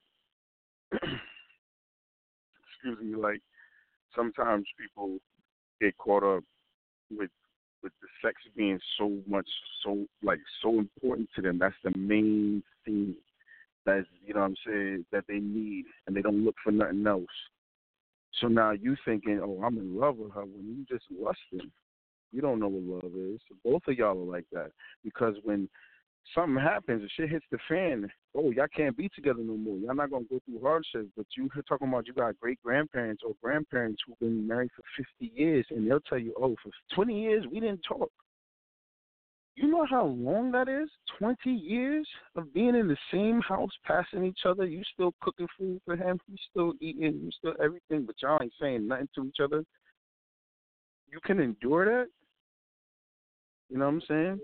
excuse me, like, sometimes people get caught up with with the sex being so much, so, like, so important to them. That's the main thing that's, you know what I'm saying, that they need, and they don't look for nothing else. So now you thinking, oh, I'm in love with her when you just lusting. You don't know what love is. Both of y'all are like that because when something happens, and shit hits the fan. Oh, y'all can't be together no more. Y'all not gonna go through hardships. But you talking about you got great grandparents or grandparents who've been married for fifty years, and they'll tell you, oh, for twenty years we didn't talk. You know how long that is? Twenty years of being in the same house, passing each other. You still cooking food for him. You still eating. You still everything. But y'all ain't saying nothing to each other. You can endure that. You know what I'm saying?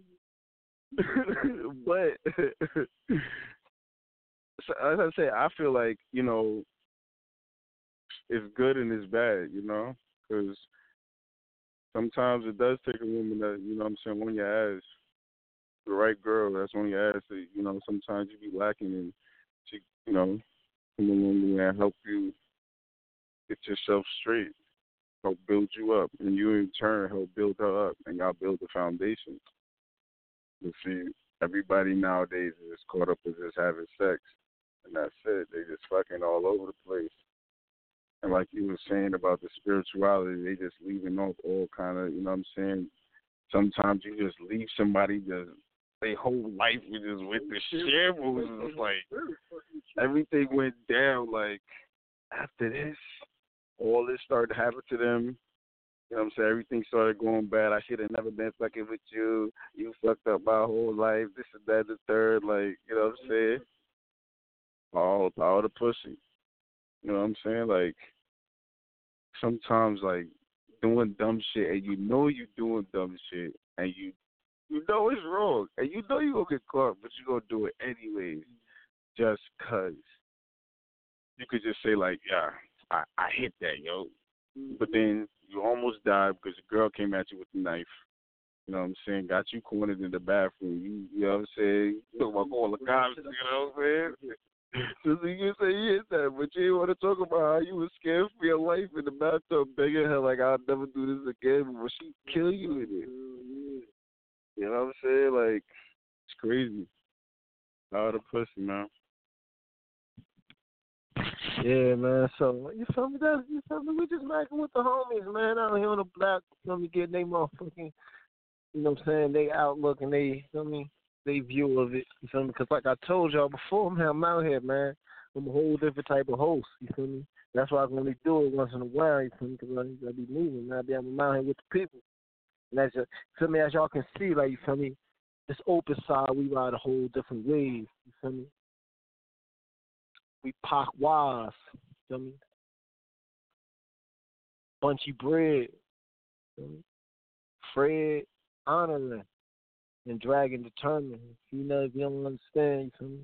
But so, as I say, I feel like, you know, it's good and it's bad, you know, because sometimes it does take a woman that, you know what I'm saying, on your ass, the right girl that's on your ass, that, you know, sometimes you be lacking and she, you know, come along and help you get yourself straight, help build you up, and you in turn help build her up, and y'all build the foundation. You see, everybody nowadays is caught up with just having sex, and that's it. They just fucking all over the place. And like you were saying about the spirituality, they just leaving off all kind of, you know what I'm saying? Sometimes you just leave somebody, just their whole life was just with the shambles. It's like everything went down. Like after this, all this started to happen to them. You know what I'm saying? Everything started going bad. I should have never been fucking with you. You fucked up my whole life. This and that, the third. Like, you know what I'm saying? All, all the pussy. You know what I'm saying? Like, sometimes, like, doing dumb shit, and you know you doing dumb shit, and you you know it's wrong, and you know you going to get caught, but you going to do it anyways, just because. You could just say, like, yeah, I, I hit that, yo. But then you almost died because the girl came at you with the knife. You know what I'm saying? Got you cornered in the bathroom. You, you know what I'm saying? You talk about calling the cops, you know what I'm saying? So you can say you hit that, but you didn't want to talk about how you was scared for your life in the bathtub, begging her like, I'll never do this again, but she kill you in it. You know what I'm saying? Like, it's crazy. All the pussy, man. Yeah, man. So you feel me? That's you feel me? We just macking with the homies, man. Out here on the block, you feel me? Getting they motherfucking, you know what I'm saying? They outlook and they, you feel me? They view of it. You feel me? Because like I told y'all before, man, I'm out here, man. I'm a whole different type of host. You feel me? That's why I can only do it once in a while. You feel me? Because I, I be moving, man. I be I'm out here with the people. And that's just, you feel me? As y'all can see, like you feel me? This open side, we ride a whole different wave. You feel me? We Pac Wise, feel me? Bunchy Bread, feel me? Fred Honoring, and Dragon Determined. You know, if you don't understand, you feel me?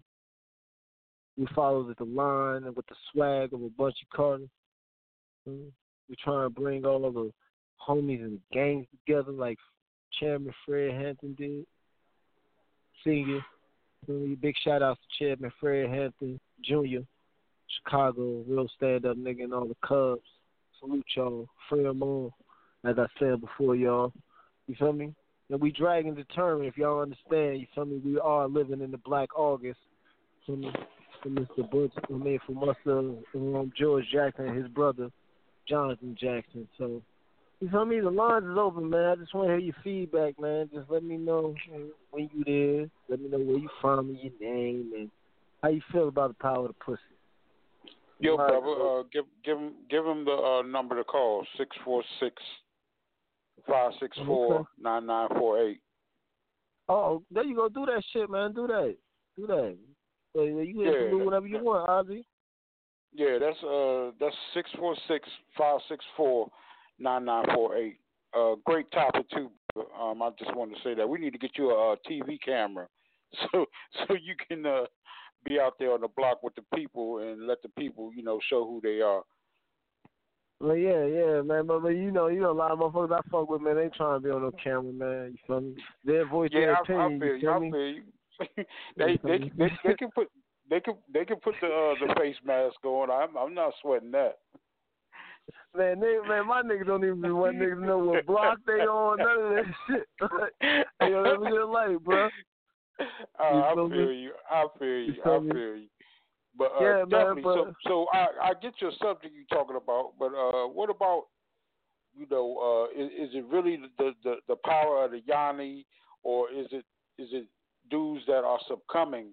We follow the line and with the swag of a Bunchy Carter. Feel me? We try to bring all of the homies and the gangs together like Chairman Fred Hampton did. Senior. Feel me? Big shout out to Chairman Fred Hampton Junior Chicago, real stand-up nigga and all the Cubs. Salute y'all. Free 'em all, as I said before, y'all. You feel me? And we Dragon Determined, if y'all understand. You feel me? We are living in the Black August. From from Mister Butch, I mean, from us, uh, um, George Jackson and his brother, Jonathan Jackson. So, you feel me? The lines is open, man. I just want to hear your feedback, man. Just let me know when you there. Let me know where you from and your name and how you feel about the power of the pussy. Yo, brother, uh, give give him give him the uh, number to call six four six five six four nine nine four eight. Oh, there you go. Do that shit, man. Do that. Do that. So you can yeah, do whatever you want, Ozzy. Yeah, that's uh that's six four six five six four nine nine four eight. Uh, great topic too. Um, I just wanted to say that we need to get you a, a T V camera, so so you can uh. be out there on the block with the people and let the people, you know, show who they are. Well, yeah, yeah, man. But, but you know, you know, a lot of motherfuckers I fuck with, man, they trying to be on no camera, man. You feel me? Their voice, yeah, their I, opinion. I feel you. I feel you. they, they, they, they, they can put, they can, they can put the uh, the face mask on. I'm, I'm not sweating that. Man, they, man, my niggas don't even want niggas to know what block they on. None of that shit. Hey, yo, live a good life, bro. Uh, I feel me? you. I feel you. you I feel you. But uh, yeah, definitely. Man, but... So, so I, I get your subject you talking about. But uh, what about you know, uh, is, is it really the, the the power of the Yanni, or is it is it dudes that are succumbing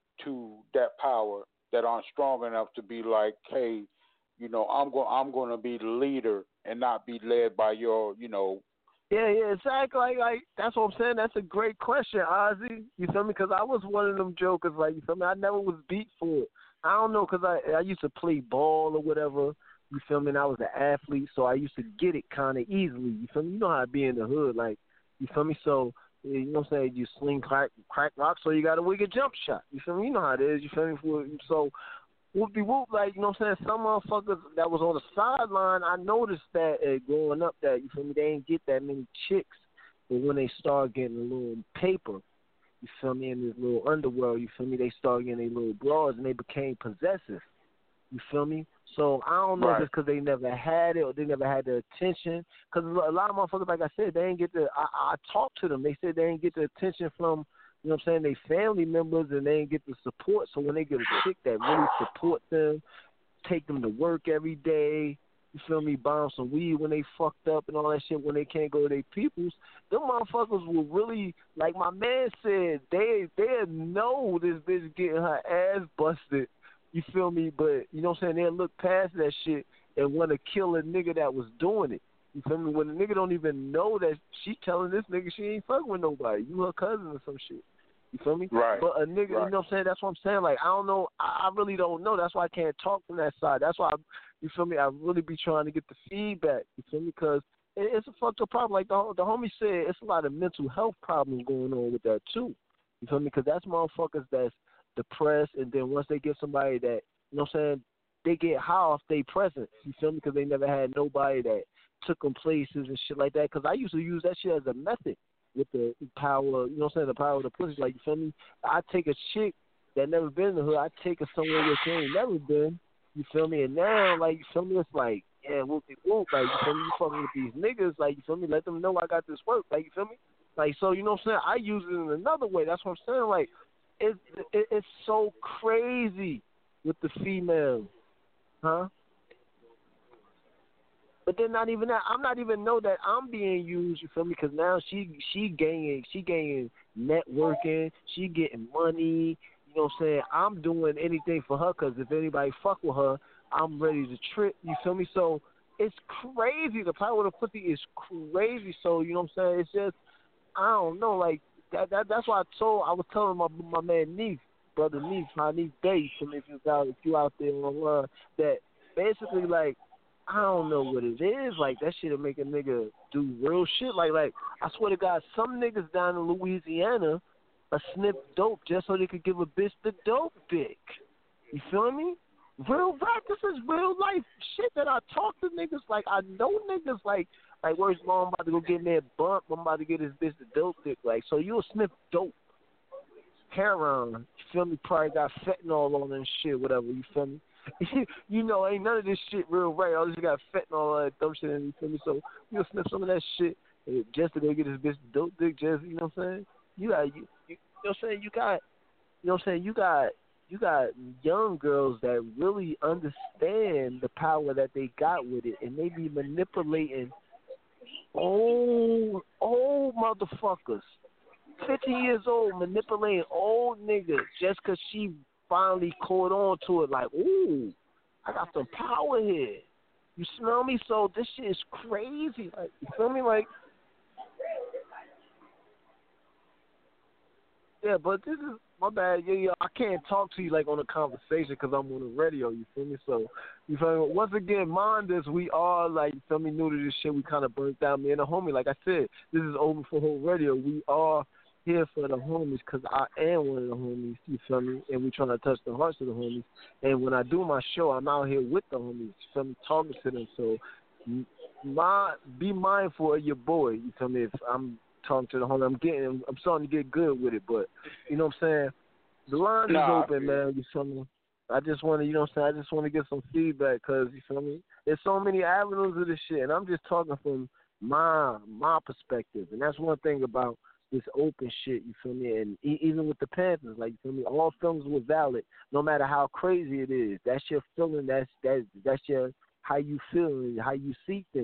to that power that aren't strong enough to be like, hey, you know, I'm going I'm going to be the leader and not be led by your, you know. Yeah, yeah, exactly. Like, like that's what I'm saying. That's a great question, Ozzy. You feel me? Because I was one of them jokers. Like, you feel me? I never was beat for it. I don't know, because I I used to play ball or whatever. You feel me? And I was an athlete, so I used to get it kind of easily. You feel me? You know how it be in the hood, like, you feel me? So, you know what I'm saying? You sling crack, crack rock, so you got a wicked jump shot. You feel me? You know how it is. You feel me? So, whoop de whoop, like, you know what I'm saying? Some motherfuckers that was on the sideline, I noticed that uh, growing up that, you feel me, they ain't get that many chicks. But when they start getting a little paper, you feel me, in this little underworld, you feel me, they start getting their little bras and they became possessive. You feel me? So I don't know right. if it's because they never had it or they never had the attention. Because a lot of motherfuckers, like I said, they ain't get the. I, I talked to them. They said they ain't get the attention from, you know what I'm saying, they family members, and they ain't get the support. So when they get a chick that really support them, take them to work every day, you feel me, buy them some weed when they fucked up and all that shit, when they can't go to their peoples, them motherfuckers will really, like my man said, they they know this bitch getting her ass busted. You feel me? But, you know what I'm saying, they'll look past that shit and want to kill a nigga that was doing it. You feel me? When the nigga don't even know that she telling this nigga she ain't fucking with nobody. You her cousin or some shit. You feel me? Right. But a nigga, right. you know what I'm saying? That's what I'm saying. Like, I don't know. I, I really don't know. That's why I can't talk from that side. That's why, I, you feel me, I really be trying to get the feedback. You feel me? Because it, it's a fucked up problem. Like the, the homie said, it's a lot of mental health problems going on with that, too. You feel me? Because that's motherfuckers that's depressed, and then once they get somebody that, you know what I'm saying, they get high off they presence. You feel me? Because they never had nobody that took them places and shit like that. Because I used to use that shit as a method with the power, you know what I'm saying, the power of the pussy. Like, you feel me? I take a chick that never been in the hood, I take her somewhere where she ain't never been. You feel me? And now, like, you feel me? It's like, yeah, whoop de whoop. Like, you feel me? You fucking with these niggas. Like, you feel me? Let them know I got this work. Like, you feel me? Like, so, you know what I'm saying? I use it in another way. That's what I'm saying. Like, it's it, it's so crazy with the female, huh? But then not even that. I'm not even know that I'm being used. You feel me? Because now she she gaining she gaining networking. She getting money. You know what I'm saying? I'm doing anything for her because if anybody fuck with her, I'm ready to trip. You feel me? So it's crazy. The power of the pussy is crazy. So you know what I'm saying? It's just I don't know. Like that. that that's why I told. I was telling my my man Neef, brother Neef, my Neef Day. So if you out if you out there online, that basically like. I don't know what it is. Like, that shit'll make a nigga do real shit. Like, like I swear to God, some niggas down in Louisiana are snip dope just so they could give a bitch the dope dick. You feel me? Real rap. This is real life shit that I talk to niggas. Like, I know niggas like, like, where's mom about to go get in there bump? I'm about to get his bitch the dope dick. Like, so you'll snip dope. Heroin. You feel me? Probably got fentanyl on and shit, whatever. You feel me? You know, ain't none of this shit real right. I just got fentanyl all that dumb shit in, you feel me? So you'll sniff some of that shit just to go get this bitch dope dick, just, you know what I'm saying? You got, you, you, you know what I'm saying? You got, you know what I'm saying? You got, you got young girls that really understand the power that they got with it, and they be manipulating old, old motherfuckers, fifty years old, manipulating old niggas just because she finally caught on to it, like, ooh, I got some power here. You smell me? So this shit is crazy. Like, you feel me? Like, yeah, but this is my bad. Yeah, yeah. I can't talk to you like on a conversation because I'm on the radio. You feel me? So, you feel me? Once again, mind us, we are like, you feel me, new to this shit. We kind of burnt down. Me and the homie, like I said, this is Over for Whole Radio. We are here for the homies because I am one of the homies, you feel me? And we trying to touch the hearts of the homies. And when I do my show, I'm out here with the homies, you feel me, talking to them. So my, be mindful of your boy, you feel me? If I'm talking to the homie, I'm getting, I'm starting to get good with it. But, you know what I'm saying? The line nah, is open, man, you feel me? I just want to, you know what I'm saying? I just want to get some feedback because, you feel me? There's so many avenues of this shit. And I'm just talking from my my perspective. And that's one thing about this open shit, you feel me? And e- even with the Panthers, like, you feel me? All films were valid, no matter how crazy it is. That's your feeling. That's that. That's your how you feel and how you see things. You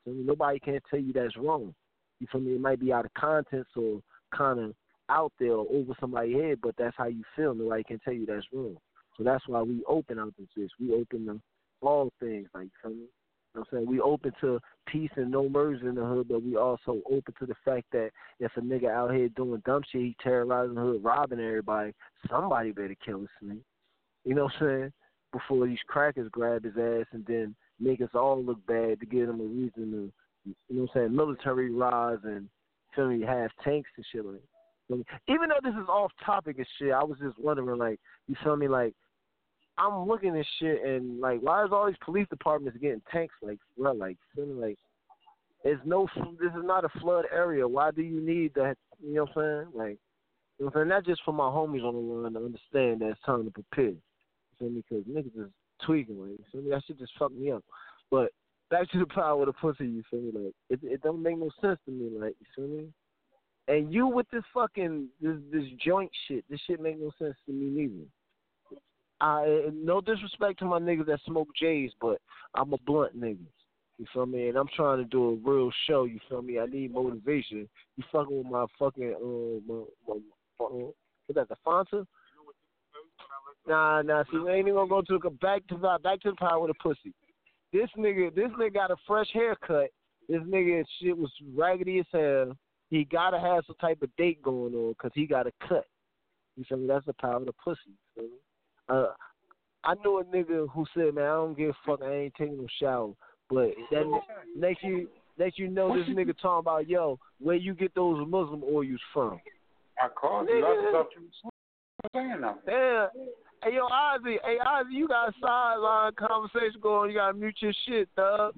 feel me? Nobody can tell you that's wrong. You feel me? It might be out of context or kind of out there or over somebody's head, but that's how you feel. Nobody can tell you that's wrong. So that's why we open out this bitch. We open to all things, like, you feel me? You know what I'm saying? We open to peace and no murders in the hood, but we also open to the fact that if a nigga out here doing dumb shit, he terrorizing the hood, robbing everybody, somebody better kill this nigga. You know what I'm saying? Before these crackers grab his ass and then make us all look bad to give them a reason to, you know what I'm saying, military rise and, feel me, have tanks and shit like that. Even though this is off topic and shit, I was just wondering, like, you feel me, like, I'm looking at shit and, like, why is all these police departments getting tanks? Like, bro, like, feel me, like, there's no, this is not a flood area. Why do you need that? You know what I'm saying? Like, you know what I'm saying? Not just for my homies on the line to understand that it's time to prepare. You feel me? Because niggas is tweaking, like, you feel me? That shit just fucked me up. But back to the power of the pussy, you feel me? Like, it, it don't make no sense to me, like, you feel me? And you with this fucking, this, this joint shit, this shit make no sense to me neither. I no disrespect to my niggas that smoke J's, but I'm a blunt nigga. You feel me? And I'm trying to do a real show. You feel me? I need motivation. You fucking with my fucking uh, my, my, my, uh what's that? The Fanta? Nah, nah. See, we ain't even gonna go to the back to back to the power of the pussy. This nigga, this nigga got a fresh haircut. This nigga shit was raggedy as hell. He gotta have some type of date going on because he got a cut. You feel me? That's the power of the pussy. You feel me? Uh, I know a nigga who said, man, I don't give a fuck, I ain't taking no shower. But that next you, next you know this nigga talking about, yo, where you get those Muslim oils from? I called you. I thought you was saying that. Yeah. Hey, yo, Ozzy, hey, Ozzy, you got a sideline conversation going. You got to mute your shit, dog.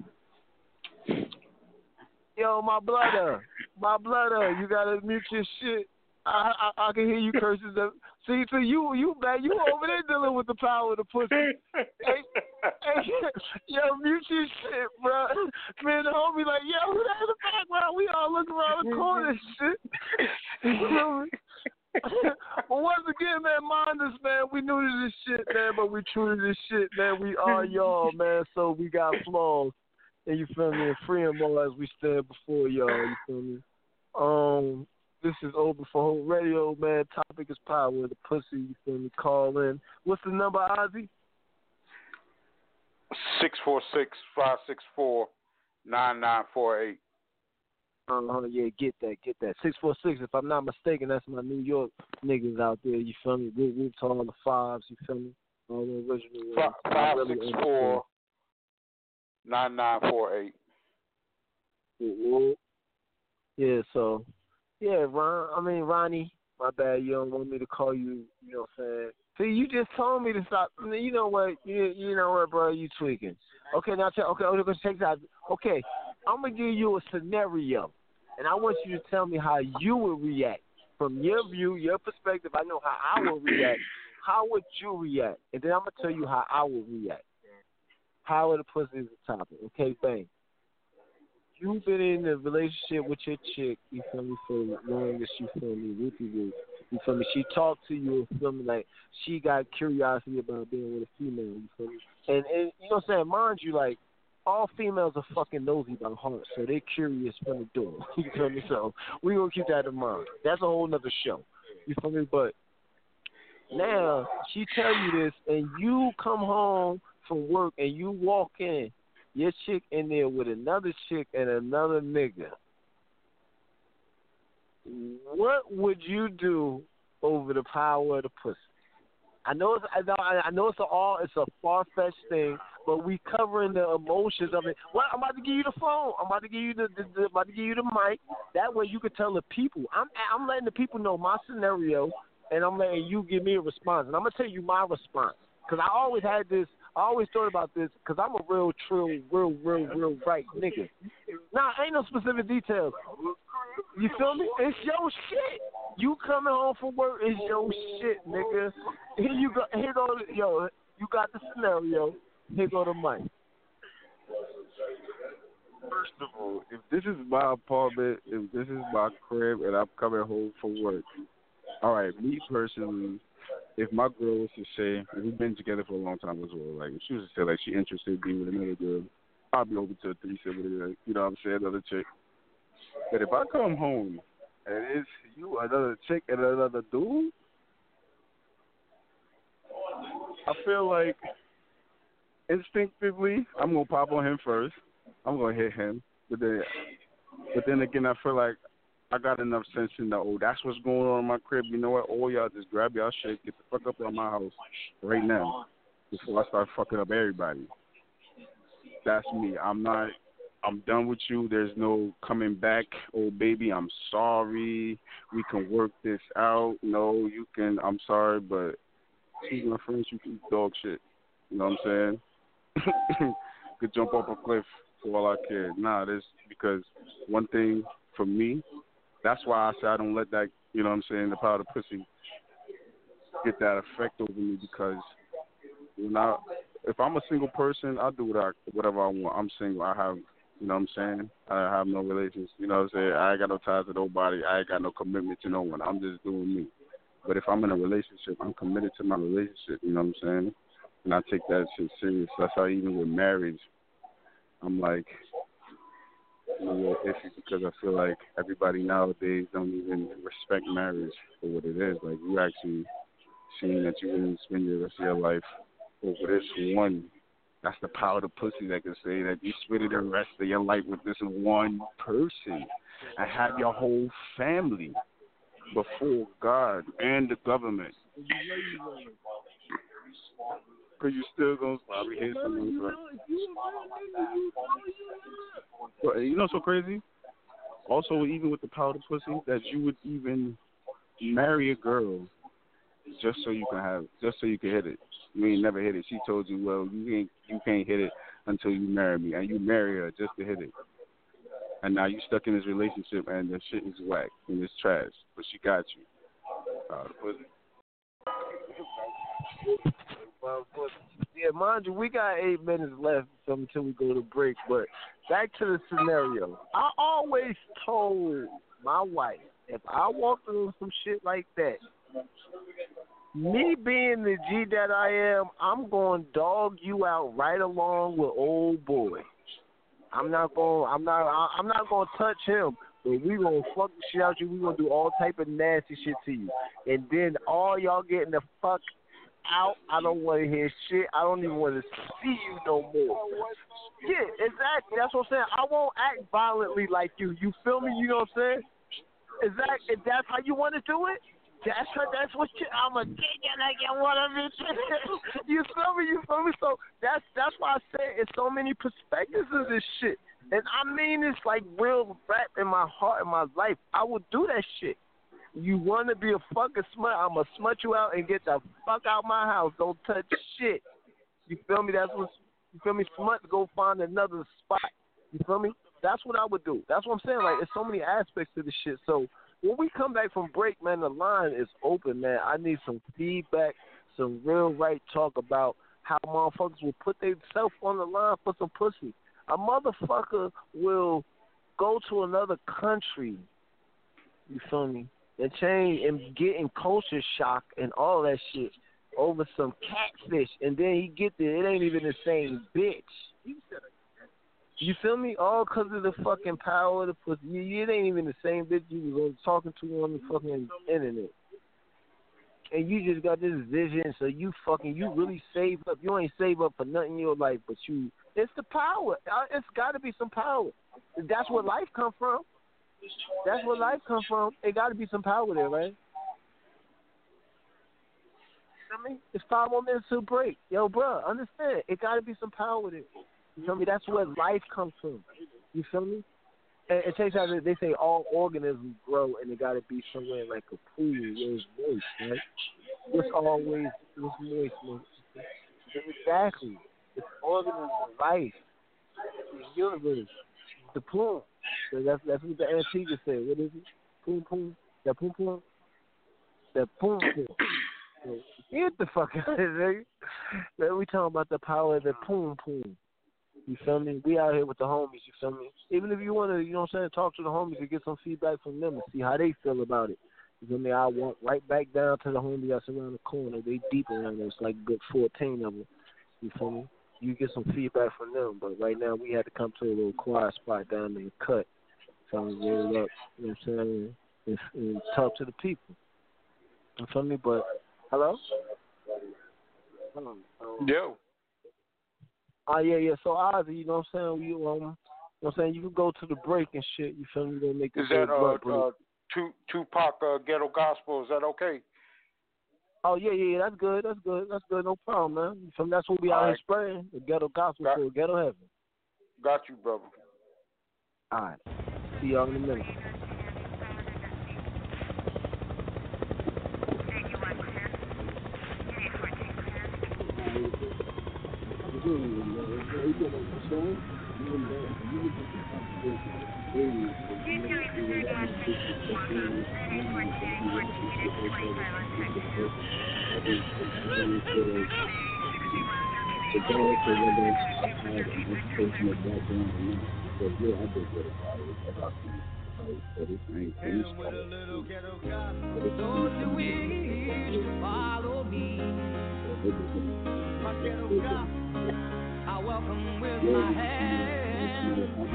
Yo, my brother, my brother, you got to mute your shit. I, I I can hear you curses. See, so you you man, you over there dealing with the power of the pussy. hey, hey, yo, mute your shit, bro. Man, the homie like, yo, who that in the background? We all look around the corner and shit. You know me? Well, once again, man, mind us, man. We new to this shit, man, but we true to this shit, man. We are y'all, man. So we got flaws, and you feel me? And free them all as we stand before y'all. You feel me? Um. This is Open for Hope Radio, man. Topic is power of the pussy. You feel me? Call in. What's the number, Ozzy? six four six, five six four, nine nine four eight. Uh-huh, yeah, get that, get that. six four six, if I'm not mistaken, that's my New York niggas out there. You feel me? We'll, we'll to all the fives, you feel me? All the original ones. five six four, nine nine four eight. Yeah, so... Yeah, Ron. I mean, Ronnie, my bad. You don't want me to call you, you know what I'm saying? See, you just told me to stop. I mean, you know what? You, you know what, bro? You tweaking. Okay, now, tell, okay, okay, check this out. Okay, I'm going to give you a scenario, and I want you to tell me how you would react. From your view, your perspective, I know how I would react. How would you react? And then I'm going to tell you how I would react. How would the pussy is the topic. Okay, bang. You've been in a relationship with your chick, you feel me, for long as you feel me, whoopie whoop. You feel me? She talked to you, you feel me, like she got curiosity about being with a female, you feel me? And, and you know what I'm saying, mind you, like, all females are fucking nosy by heart, so they're curious from the door. You feel me? So we gonna keep that in mind. That's a whole nother show. You feel me? But now she tell you this, and you come home from work and you walk in. Your chick in there with another chick and another nigga. What would you do over the power of the pussy? I know it's I know I know it's a all it's a far fetched thing, but we covering the emotions of it. Well, I'm about to give you the phone. I'm about to give you the, the, the about to give you the mic. That way you can tell the people. I'm I'm letting the people know my scenario, and I'm letting you give me a response. And I'm gonna tell you my response because I always had this. I always thought about this because I'm a real, true, real, real, real right nigga. Nah, ain't no specific details. You feel me? It's your shit. You coming home from work, it's your shit, nigga. Here you go. Here go. Yo, you got the scenario. Here go the mic. First of all, if this is my apartment, if this is my crib, and I'm coming home from work, all right, me personally. If my girl was to say, we've been together for a long time as well, like if she was to say like she interested in being with another girl, I'll be open to a threesome with a, you know what I'm saying, another chick. But if I come home and it's you, another chick, and another dude, I feel like instinctively I'm gonna pop on him first. I'm gonna hit him, but then, but then again, I feel like I got enough sense to know, oh, that's what's going on in my crib. You know what? All y'all just grab y'all shit, get the fuck up out my house right now before I start fucking up everybody. That's me. I'm not. I'm done with you. There's no coming back. Oh, baby, I'm sorry. We can work this out. No, you can. I'm sorry, but she's my friend. You can eat dog shit. You know what I'm saying? Could jump off a cliff for all I care. Nah, this because one thing for me, that's why I say I don't let that, you know what I'm saying, the power of the pussy get that effect over me, because when I, if I'm a single person, I do what I, whatever I want. I'm single. I have, you know what I'm saying, I have no relations. You know what I'm saying? I ain't got no ties to nobody. I ain't got no commitment to no one. I'm just doing me. But if I'm in a relationship, I'm committed to my relationship, you know what I'm saying? And I take that shit serious. That's how even with marriage, I'm like, a little iffy, because I feel like everybody nowadays don't even respect marriage for what it is. Like, you actually seeing that you didn't spend the rest of your life over this one. That's the power of the pussy that can say that you spend the rest of your life with this one person and have your whole family before God and the government. Because you still going to probably hit someone. But you know what's so crazy? Also, even with the power of the pussy, that you would even marry a girl just so you can have, just so you can hit it. You ain't never hit it. She told you, well, you ain't, you can't hit it until you marry me, and you marry her just to hit it. And now you stuck in this relationship, and the shit is whack and it's trash, but she got you. Power of the pussy. Well, but, yeah, mind you, we got eight minutes left until we go to break. But back to the scenario. I always told my wife, if I walk through some shit like that, me being the G that I am, I'm going to dog you out right along with old boy. I'm not going. I'm not. I'm not going to touch him. But we gonna fuck the shit out you. We gonna do all type of nasty shit to you, and then all y'all getting the fuck out. I don't want to hear shit. I don't even want to see you no more. Yeah, exactly. That's what I'm saying. I won't act violently like you. You feel me? You know what I'm saying? Exactly. If that's how you want to do it, that's what. That's what you. I'm a get you like you want to be. You feel me? You feel me? So that's that's why I say it's so many perspectives of this shit, and I mean it's like real rap in my heart and my life. I would do that shit. You want to be a fucking smut? I'm going to smut you out and get the fuck out my house. Don't touch shit. You feel me? That's what, you feel me? Smut, go find another spot. You feel me? That's what I would do. That's what I'm saying. Like, there's so many aspects to this shit. So when we come back from break, man, the line is open, man. I need some feedback, some real right talk about how motherfuckers will put themselves on the line for some pussy. A motherfucker will go to another country, you feel me, and change and get in culture shock and all that shit over some catfish, and then he get there, it ain't even the same bitch. You feel me? All because of the fucking power of the pussy. It ain't even the same bitch you was talking to on the fucking internet. And you just got this vision, so you fucking, you really save up. You ain't save up for nothing in your life, but you, it's the power. It's got to be some power. That's where life come from. That's where life come from. It got to be some power there, right? I mean, it's five more minutes to break. Yo, bro, understand. It got to be some power there. You feel me? That's where life comes from. You feel me? And it takes out that they say all organisms grow, and it got to be somewhere like a pool where it's moist, right? What's always what's moist, man? Exactly. It's organism, life, the universe, the plume. So that's that's what the Antigua said. What is it? Poom poom. That poom poom. That poom poom. So, get the fuck out of there. Man, we talking about the power of the poom poom. You feel me? We out here with the homies, you feel me? Even if you want to, you know what I'm saying, talk to the homies and get some feedback from them and see how they feel about it. You feel me? I walk right back down to the homies that's around the corner. They deep around us, like good fourteen of them. You feel me? you get some feedback from them. But right now we had to come to a little quiet spot down there and cut. So we roll up, you know what I'm saying, and, and talk to the people. You feel me? But hello? Hold on. Um, Yo. Oh, uh, yeah, yeah. So, Ozzy, you know what I'm saying? You, um, you know what I'm saying? You can go to the break and shit. You feel me? They make Is the that uh, uh, two, Tupac uh, Ghetto Gospel? Is that okay? Oh, yeah, yeah, yeah. That's good. That's good. That's good. No problem, man. You feel me? That's what we All out right. here spraying. The Ghetto Gospel Got, for Ghetto Heaven. Got you, brother. All right. See y'all in a minute. Follow me, my ghetto gospel. I welcome with my hand.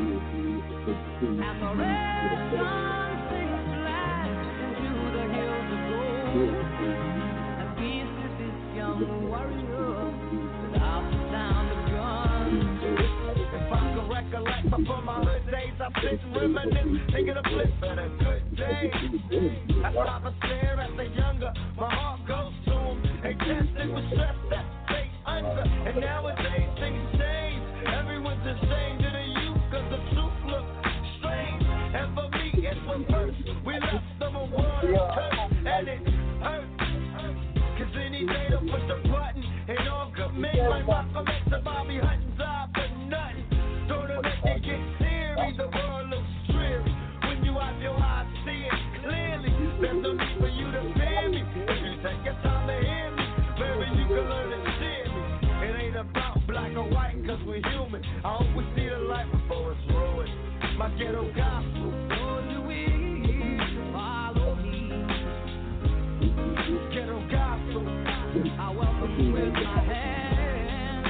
As the red sun sinks flat into the hills of gold, and peace to this young warrior without the sound of guns. If I can recollect before my hood days, I'm sitting reminiscing, thinking of bliss and a good day. As I stare at the younger, my heart goes to him. They tested with stress that they under, and nowadays things change. Everyone's ashamed of the youth, cause the truth looks strange. And for me, it's reverse. We left them a world of curse, and it hurts. Cause any day to push the button, and all good men like Malcolm X and Bobby Hutton's eye for nothing. Gonna make it get teary, the world looks dreary. When you have your eyes see it clearly, there's no need for you to fear me. If you take your time to hear me, maybe you can learn to steer me. It ain't about black or white, cause we're human. I hope we see the light before it's ruined. My ghetto gospel, Lord, you will follow me. Ghetto gospel, I welcome you with my hand.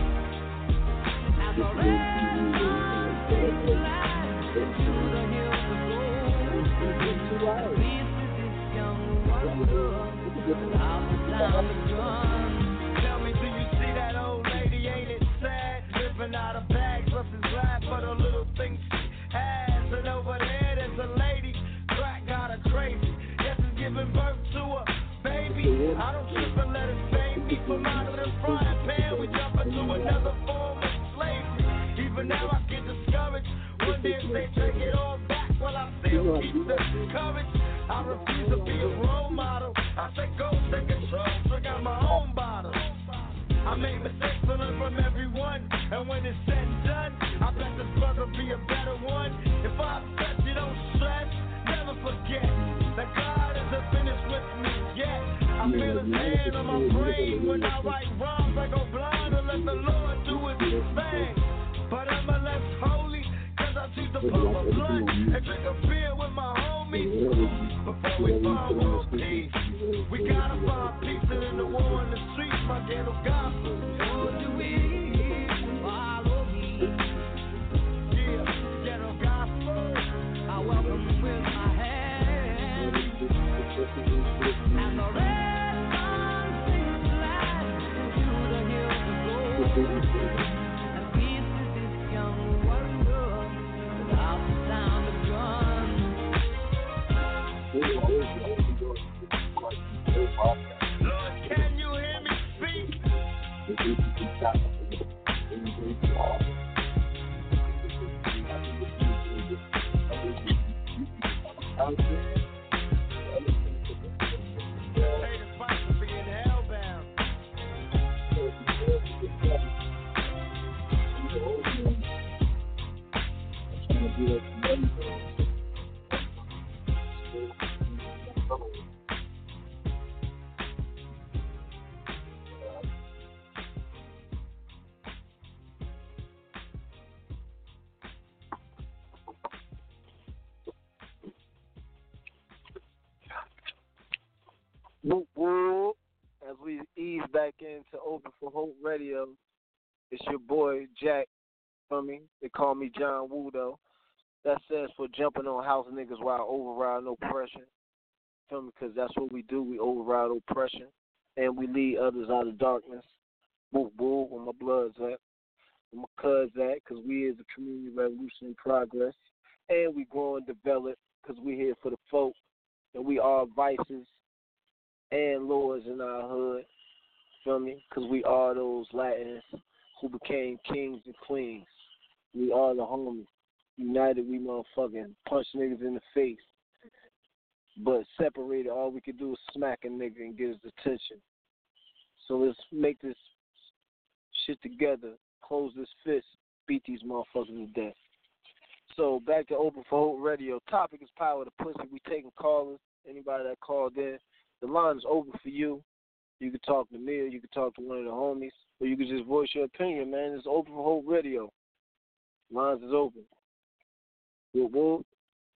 As the red sun sinks flat into the hills of gold, peace to this young warrior without the sound of guns. Tell me, do you see that old lady? Ain't it sad? Living out of bags, up his lap for the little things she has. And over there, there's a lady, crack got her crazy. Yes, it's giving birth to a baby. I don't trip and let it fade me from out of the frying pan. We jump into another form of slavery. Even now I get discouraged. One day if they take it all back, well I still keep the courage. I refuse to be a role model. I say go take control, drink out my own bottle. I made mistakes to learn from everyone, and when it's said and done, I bet this brother be a better one. If I upset you, don't stress, never forget that God isn't finished with me yet. I feel his hand on my brain when I write rhymes. I go blind and let the Lord do his thing. But I'm a less holy, cause I choose to pop a blunt and drink a beer with my homies. Before we find world peace, we gotta find peace in the war in the streets. My ghetto gospel, Lord, do we follow me? Yeah, ghetto gospel, I welcome with my hand. And the red sun sinks flat into the hills of gold. And peace to this young warrior without the sound of guns. Lord, can you hear me speak? Pay the price for being hellbound. Whoop, whoop. As we ease back into Open for Hope Radio, It's your boy Jack. Feel me? They call me John Woo though. That stands for jumping on house niggas while overriding oppression. Feel me? Because that's what we do. We override oppression, and we lead others out of darkness. Boop boop, where my blood's at, where my cuz at, because we is a community revolution in progress, and we grow and develop because we here for the folk, and we are vices and lords in our hood. Feel me? Because we are those Latins who became kings and queens. We are the homies. United, we motherfucking punch niggas in the face. But separated, all we can do is smack a nigga and get his attention. So let's make this shit together, close this fist, beat these motherfuckers to death. So back to Open for Hope Radio. Topic is power to pussy. We taking callers. Anybody that called in, the line is open for you. You can talk to me, or you can talk to one of the homies, or you can just voice your opinion, man. It's Open for Hope Radio. Lines is open. Whoop, whoop.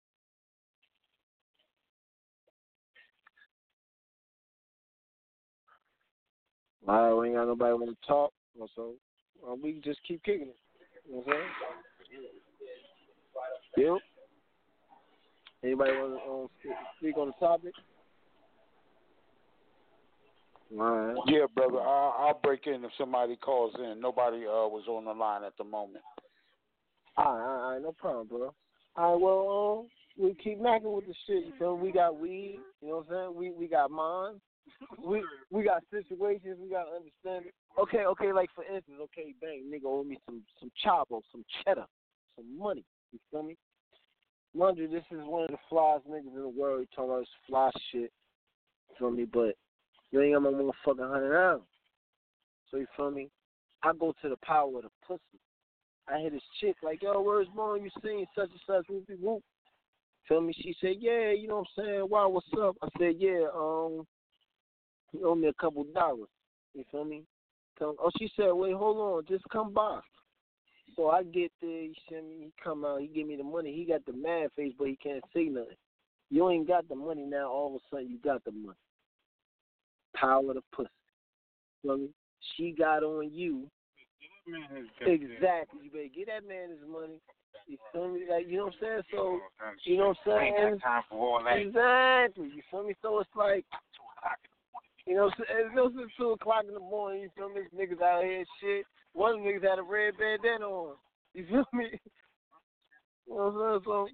All right, we ain't got nobody want to talk, so uh, we can just keep kicking it. You know what I'm saying? Yep. Anybody want to um, speak on the topic? All right. Yeah, brother. I'll, I'll break in if somebody calls in. Nobody uh, was on the line at the moment. All right, all right, no problem, bro. All right, well, um, we keep knocking with the shit. You feel me? We got weed. You know what I'm saying? We we got minds. We we got situations. We got to understand it. Okay, okay. Like for instance, okay, bang, nigga owe me some some chavo, some cheddar, some money. You feel me? Laundry, this is one of the flyest niggas in the world. He talking about this fly shit. You feel me? But you ain't got my motherfucking hundred dollars. So you feel me? I go to the power of the pussy. I hit this chick like, yo, where's mom? You seen such and such, whoopie whoop. Feel me? She said, yeah, you know what I'm saying? Wow, what's up? I said, yeah, um, he owe me a couple dollars. You feel me? Come, oh, she said, wait, hold on, just come by. So I get there, you see me, he come out, he give me the money. He got the mad face, but he can't say nothing. You ain't got the money now, all of a sudden you got the money. Power of the pussy. You feel me? She got on you. Exactly. You better get that man his money. You feel me? Like, you know what I'm saying? So, you know what I'm saying? Ain't got time for all that. Exactly. You feel me? So it's like, you know what I'm saying? It's no since two o'clock in the morning. You feel me? These niggas out here and shit. One of the niggas had a red bandana on. You feel me? You know what I'm saying?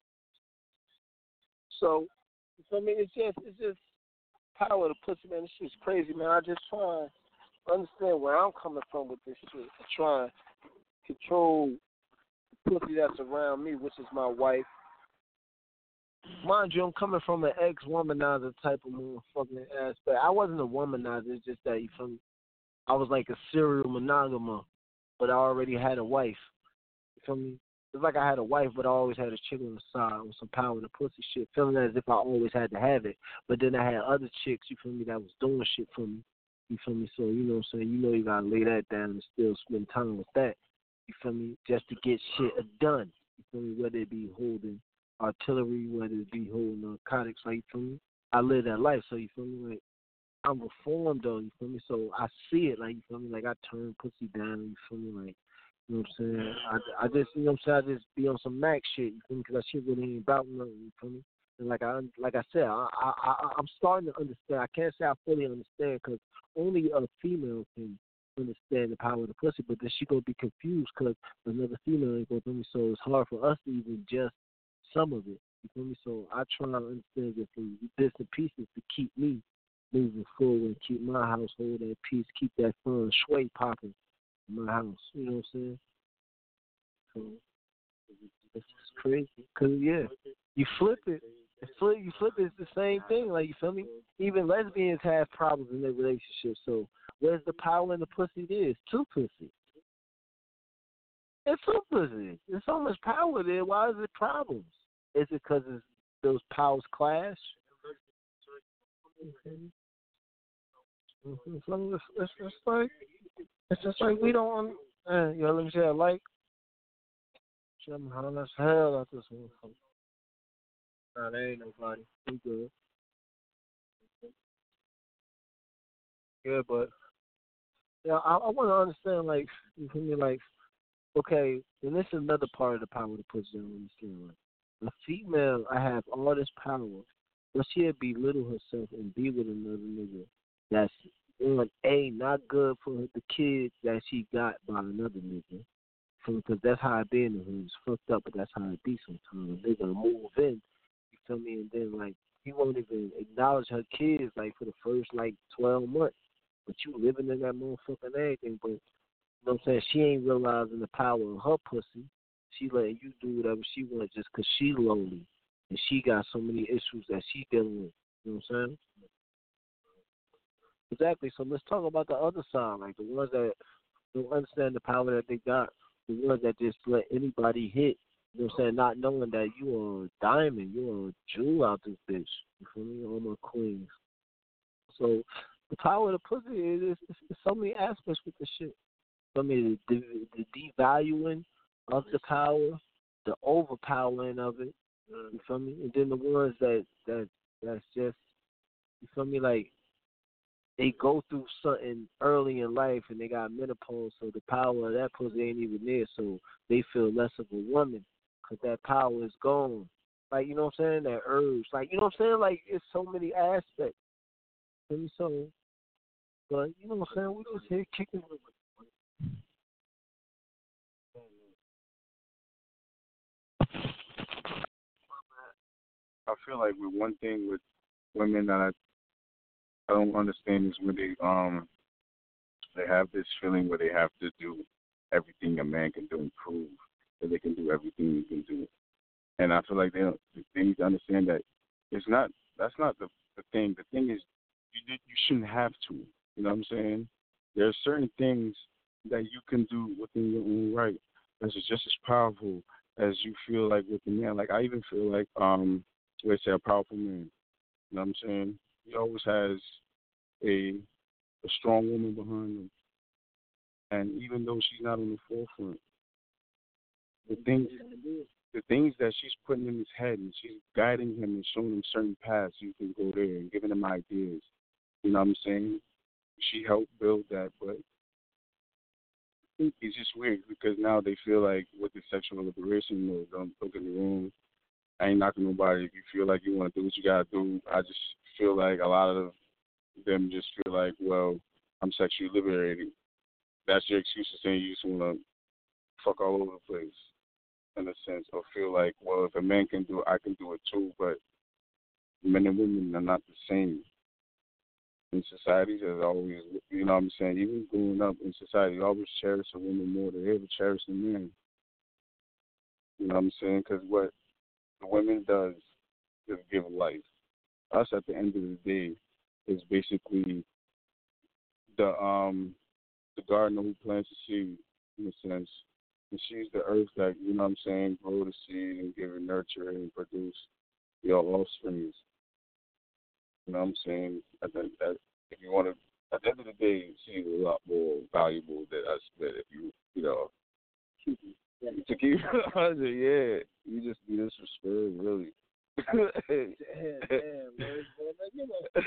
So, so you feel me? It's just, it's just power of the pussy, man. This shit's crazy, man. I just try and understand where I'm coming from with this shit. I try and control the pussy that's around me, which is my wife. Mind you, I'm coming from an ex-womanizer type of motherfucking aspect. I wasn't a womanizer. It's just that, you feel me? I was like a serial monogamer, but I already had a wife. You feel me? It's like I had a wife, but I always had a chick on the side with some power in the pussy shit, feeling as if I always had to have it. But then I had other chicks, you feel me, that was doing shit for me. You feel me? So, you know what I'm saying? You know you gotta lay that down and still spend time with that. You feel me? Just to get shit done. You feel me? Whether it be holding artillery, whether it be holding narcotics, like, you feel me? I live that life, so you feel me? Like, I'm reformed though, you feel me? So I see it, like, you feel me? Like, I turn pussy down, you feel me? Like, you know what I'm saying? I, I just, you know what I'm saying? I just be on some Mac shit, you feel me? Because that shit really ain't about nothing, you feel me? And like I, like I said, I, I, I, I'm starting to understand. I can't say I fully understand because only a female can understand the power of the pussy, but then she gonna be confused because another female ain't gonna do me. So it's hard for us to even just some of it. You feel me? So I try to understand it from bits and pieces to keep me moving forward and keep my household at peace, keep that fun sway popping in my house. You know what I'm saying? So it's just crazy. Cause yeah, you flip it. Flip, you flip it, it's the same thing. Like, you feel me? Even lesbians have problems in their relationship. So where's the power in the pussy? There? It's two pussy. It's two pussy. There's so much power there. Why is it problems? Is it because those powers clash? Mm-hmm. Mm-hmm. So it's, it's, it's like it's just like we don't. Uh, you know, let me say I like. I'm hot as hell out this one. Nah, there ain't nobody. We good. Yeah, but Yeah, I, I want to understand, like, you feel me, like, okay, and this is another part of the power to put down understand. Like, a female, I have all this power, but she'll belittle herself and be with another nigga that's on A, not good for the kids that she got by another nigga. Because that's how it be in the hood. It's fucked up, but that's how it be sometimes. They're gonna move in, you feel me, and then like he won't even acknowledge her kids like for the first like twelve months. But you living in that motherfucking everything, but you know what I'm saying? She ain't realizing the power of her pussy. She letting you do whatever she wants just 'cause she lonely. And she got so many issues that she dealing with. You know what I'm saying? Exactly. So let's talk about the other side, like the ones that don't understand the power that they got, the ones that just let anybody hit. You know what I'm saying? Not knowing that you are a diamond, you are a jewel out this bitch. You feel me? All my queens. So the power of the pussy is, is, is, is so many aspects with the shit. I mean, the, the, the devaluing of the power, the overpowering of it. You feel me? And then the ones that that that's just, you feel me, like they go through something early in life and they got menopause, so the power of that pussy ain't even there, so they feel less of a woman because that power is gone. Like, you know what I'm saying? That urge. Like, you know what I'm saying? Like, it's so many aspects. And so, but, you know what I'm saying? We just here kicking with it. I feel like with one thing with women that I, I don't understand is when they um they have this feeling where they have to do everything a man can do and prove that they can do everything he can do. And I feel like they don't, they need to understand that it's not that's not the, the thing. The thing is you did, you shouldn't have to. You know what I'm saying? There are certain things that you can do within your own right that's just as powerful as you feel like with a man. Like I even feel like um let's say a powerful man. You know what I'm saying? He always has a a strong woman behind him. And even though she's not on the forefront, the things the things that she's putting in his head and she's guiding him and showing him certain paths you can go there and giving him ideas. You know what I'm saying? She helped build that, but it's just weird because now they feel like with the sexual liberation, you know, don't, don't get me wrong, I ain't knocking nobody. If you feel like you want to do what you got to do, I just feel like a lot of them just feel like, well, I'm sexually liberated. That's your excuse for saying you just want to fuck all over the place, in a sense, or feel like, well, if a man can do it, I can do it too. But men and women are not the same. In society, there's always, you know what I'm saying, even growing up in society, you always cherish a woman more than they ever cherish a man. You know what I'm saying? Because what the women does is give life. Us, at the end of the day, is basically the um the gardener who plants the seed, in a sense. And she's the earth that, you know what I'm saying, grow the seed and give it nurture and produce your offspring. You know what I'm saying? I think that if you want to, at the end of the day, she's a lot more valuable than us. But if you, you know, to keep it one hundred, yeah, you just be disrespected, really. Damn, damn, man. You know.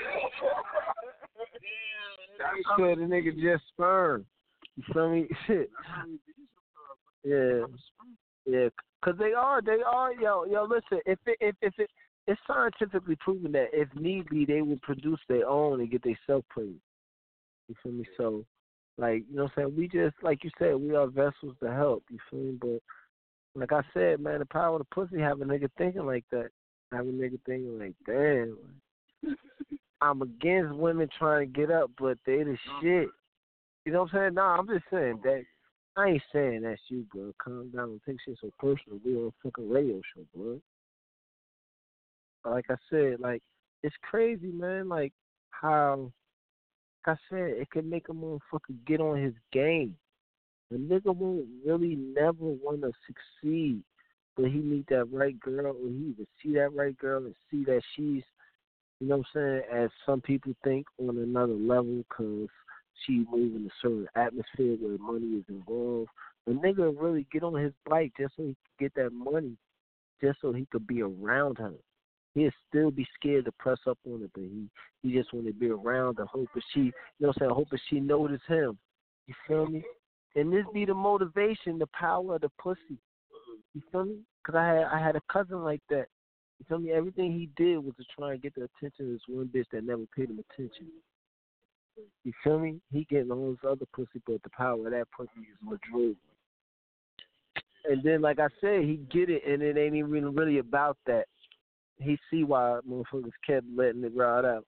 Damn, said the nigga just sperm. You feel me? Shit. Yeah, yeah. Cause they are, they are. Yo, yo. Listen, if it, if if it, it's scientifically proven that if need be, they will produce their own and get their self pregnant. You feel me? So, like, you know what I'm saying? We just, like you said, we are vessels to help. You feel me? But like I said, man, the power of the pussy have a nigga thinking like that. Have a nigga thinking like, damn. I'm against women trying to get up, but they the shit. You know what I'm saying? Nah, I'm just saying that. I ain't saying that's you, bro. Calm down. Don't take shit so personal. We on a fucking radio show, bro. Like I said, like, it's crazy, man. Like, how, like I said, it could make a motherfucker get on his game. The nigga won't really never want to succeed, but he meet that right girl, or he even see that right girl and see that she's, you know what I'm saying, as some people think, on another level because she moves in a certain atmosphere where money is involved. The nigga really get on his bike just so he can get that money, just so he could be around her. He'll still be scared to press up on it, but he, he just want to be around her, hope that she, you know what I'm saying, hope that she notice him. You feel me? And this be the motivation, the power of the pussy. You feel me? Because I had, I had a cousin like that. You feel me? Everything he did was to try and get the attention of this one bitch that never paid him attention. You feel me? He getting all this other pussy, but the power of that pussy is what drove him. And then, like I said, he get it, and it ain't even really about that. He see why motherfuckers kept letting it ride out.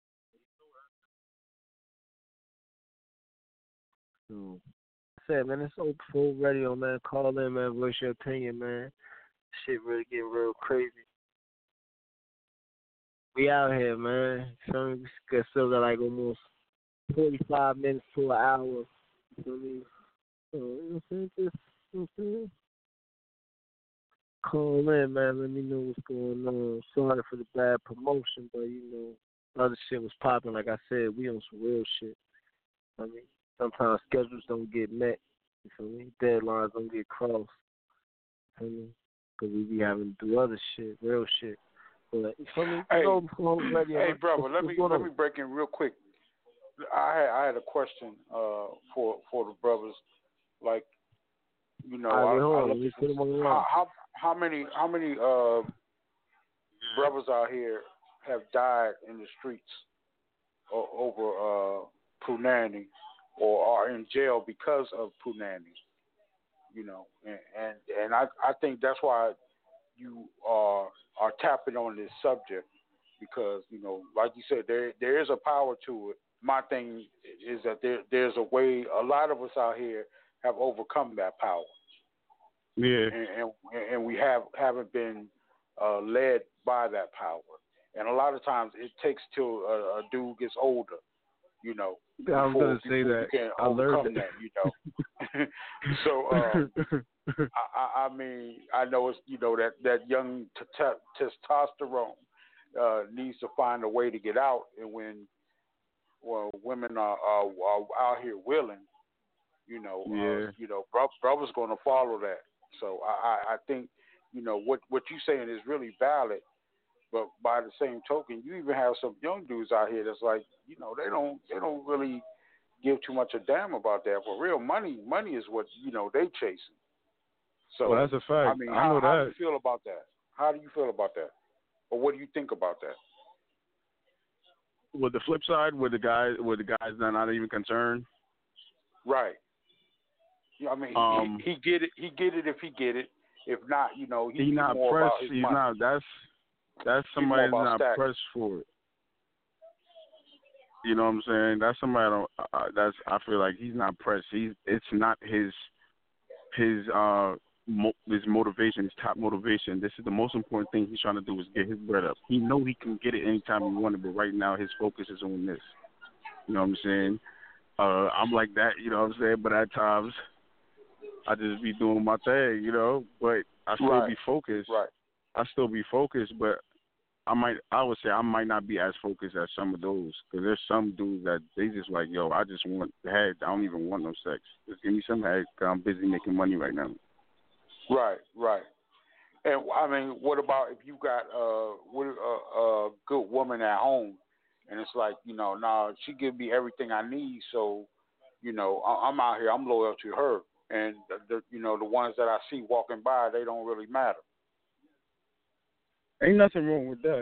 So, I said, man, it's open full radio, man. Call in, man. Voice your opinion, man. Shit really getting real crazy. We out here, man. So we still got like almost forty-five minutes to an hour. You know what I mean? So, you know what I'm saying? Just, you know what I'm saying? Call in, man. Let me know what's going on. Sorry for the bad promotion, but, you know, other shit was popping. Like I said, we on some real shit. I mean, sometimes schedules don't get met. You feel me? Deadlines don't get crossed. You feel me? Because we be having to do other shit, real shit. But, you feel me? Hey, go, go, hey brother, let me let me break in real quick. I had I had a question uh, for for the brothers. Like, you know, I, I, I look at how, how how many how many uh, brothers out here have died in the streets o- over uh, punani, or are in jail because of punani? You know, and and, and I, I think that's why you are are tapping on this subject, because, you know, like you said, there there is a power to it. My thing is that there there's a way. A lot of us out here have overcome that power. Yeah, and and, and we have haven't been uh, led by that power. And a lot of times it takes till a, a dude gets older, you know. I was going to say that. You I learned that, you know. So, um, I, I mean, I know it's, you know, that, that young t- t- testosterone uh, needs to find a way to get out. And when, well, women are, are, are out here willing, you know, yeah. uh, you know, bro- brothers going to follow that. So I, I think, you know, what, what you're saying is really valid. But by the same token, you even have some young dudes out here that's like, you know, they don't they don't really give too much a damn about that. For real, money money is what, you know, they chasing. So well, that's a fact. I mean, I how, know how that. do you feel about that? How do you feel about that? Or what do you think about that? With the flip side, with the guys, with the guys that are not even concerned. Right. Yeah, I mean, um, he, he get it. He get it if he get it. If not, you know, he's he not more pressed. about his He's money. not. That's that's somebody that's not stacking. pressed for it. You know what I'm saying? That's somebody. I don't, uh, that's I feel like he's not pressed. He's. It's not his. His. Uh. Mo- his motivation. His top motivation. This is the most important thing he's trying to do is get his bread up. He know he can get it anytime he wanted, but right now his focus is on this. You know what I'm saying? Uh. I'm like that. You know what I'm saying? But at times, I just be doing my thing. You know. But I still right. be focused. Right. I still be focused, but I might, I would say I might not be as focused as some of those, because there's some dudes that they just like, yo, I just want head. I don't even want no sex. Just give me some head, because I'm busy making money right now. Right, right. And I mean, what about if you got uh, with a, a good woman at home, and it's like, you know, nah, she give me everything I need, so, you know, I, I'm out here, I'm loyal to her, and the, the, you know, the ones that I see walking by, they don't really matter. Ain't nothing wrong with that.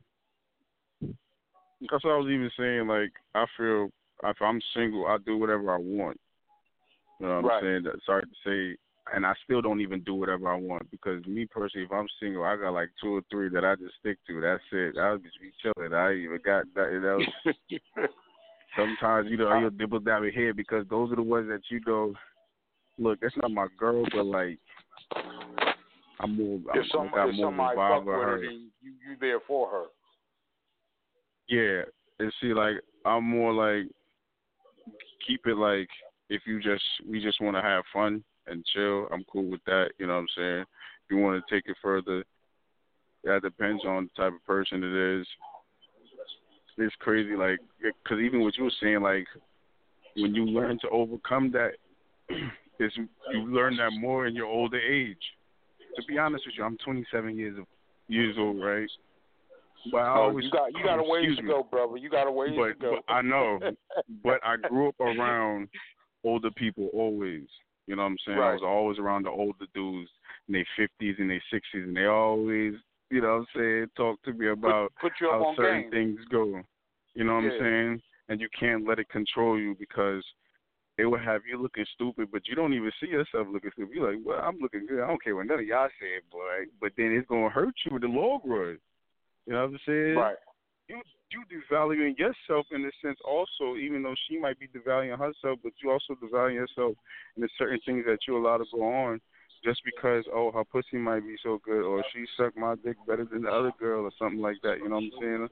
That's what I was even saying. Like, I feel if I'm single, I do whatever I want. You know what I'm right. saying? That, sorry to say, and I still don't even do whatever I want, because me personally, if I'm single, I got like two or three that I just stick to. That's it. I'll just be chilling. I ain't even got that. You know, sometimes, you know, you'll dibble down your head, because those are the ones that you know, look, that's not my girl, but like, I'm more, if I'm, some, I got if more somebody vibe fuck with her. her, then you you there for her. Yeah, and see, like, I'm more like, keep it like, if you just, we just want to have fun and chill, I'm cool with that, you know what I'm saying? If you want to take it further, that depends on the type of person it is. It's crazy, like, because even what you were saying, like, when you learn to overcome that, is you learn that more in your older age. To be honest with you, I'm twenty-seven years of, years old, right? But I oh, always, you got you got a ways to me. go, brother. You got a ways but, to go. But I know, but I grew up around older people always. You know what I'm saying? Right. I was always around the older dudes in their fifties and their sixties, and they always, you know what I'm saying, talk to me about put, put you up how on certain game. things go. You know what yeah. I'm saying? And you can't let it control you because it will have you looking stupid, but you don't even see yourself looking stupid. You're like, well, I'm looking good. I don't care what none of y'all say, boy. But then it's going to hurt you in the long run. You know what I'm saying? Right. You you devaluing yourself in a sense also, even though she might be devaluing herself, but you also devaluing yourself in the certain things that you allow to go on just because, oh, her pussy might be so good or she sucked my dick better than the other girl or something like that. You know what I'm saying?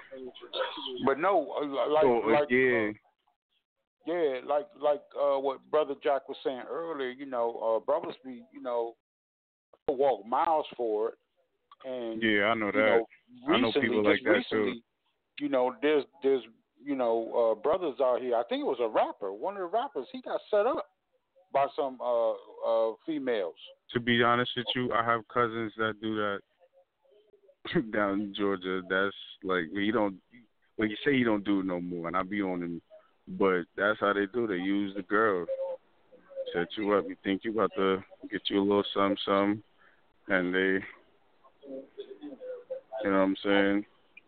But no, like, so, like yeah. Uh, yeah, like like uh, what Brother Jack was saying earlier, you know, uh, brothers be, you know, walk miles for it. And, yeah, I know that. You know, recently, I know people like that recently, too. You know, there's there's you know uh, brothers out here. I think it was a rapper. One of the rappers, he got set up by some uh, uh, females. To be honest with you, I have cousins that do that down in Georgia. That's like he don't. Well, you say he don't do it no more, and I be on him. But that's how they do. They use the girl, set you up. You think you about to get you a little something, something, and they, you know what I'm saying?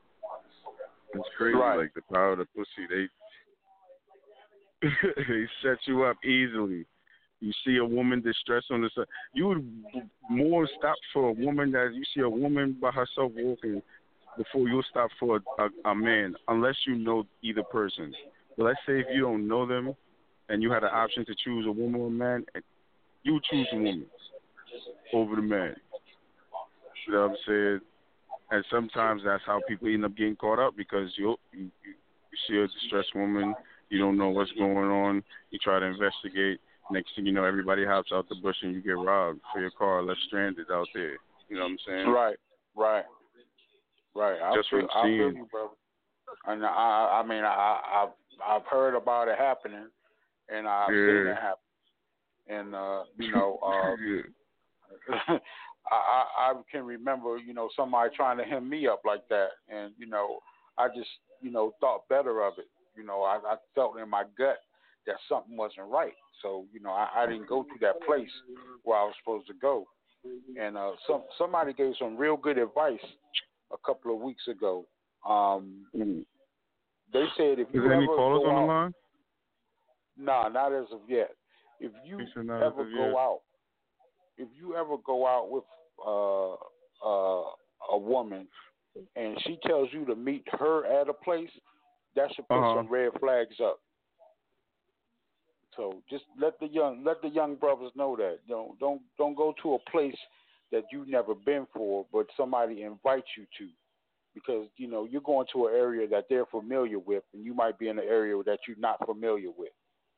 It's crazy. Right. Like the power of the pussy. They they set you up easily. You see a woman distressed on the side. You would more stop for a woman that you see a woman by herself walking before you'll stop for a, a, a man, unless you know either person. But let's say if you don't know them and you had an option to choose a woman or a man, you would choose a woman over the man. You know what I'm saying? And sometimes that's how people end up getting caught up because you you, you see a distressed woman, you don't know what's going on, you try to investigate. Next thing you know, everybody hops out the bush and you get robbed for your car left stranded out there. You know what I'm saying? Right, right, right. I Just feel, from I feel seeing. you, brother. And I, I mean, I, I've, I've heard about it happening, and I've yeah. seen it happen. And uh, you know, uh, yeah. I, I, I can remember, you know, somebody trying to hem me up like that, and you know, I just, you know, thought better of it. You know, I, I felt in my gut that something wasn't right. So, you know, I, I didn't go to that place where I was supposed to go. And uh, some somebody gave some real good advice a couple of weeks ago. Um, mm. They said if Is you there ever any callers go on out, the line? Nah, not as of yet. If you ever go yet. out, if you ever go out with uh, uh, a woman and she tells you to meet her at a place, that should put uh-huh. some red flags up. So just let the young let the young brothers know that. You know, don't don't go to a place that you've never been for, but somebody invites you to, because you know you're going to an area that they're familiar with, and you might be in an area that you're not familiar with.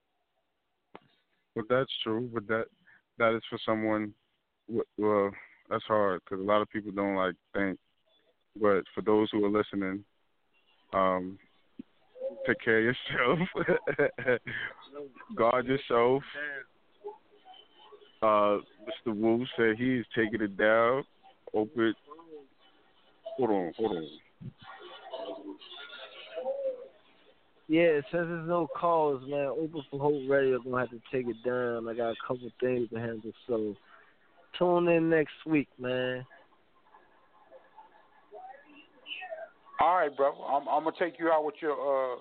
Well, that's true, but that that is for someone. Well, that's hard because a lot of people don't like think. But for those who are listening, um, take care of yourself. Guard yourself. Uh, Mister Wu said he's taking it down. Open. Hold on, hold on. Yeah, since there's no calls, man, Open for Hope Radio gonna have to take it down. I got a couple things to handle, so tune in next week, man. All right, brother. I'm, I'm gonna take you out with your uh.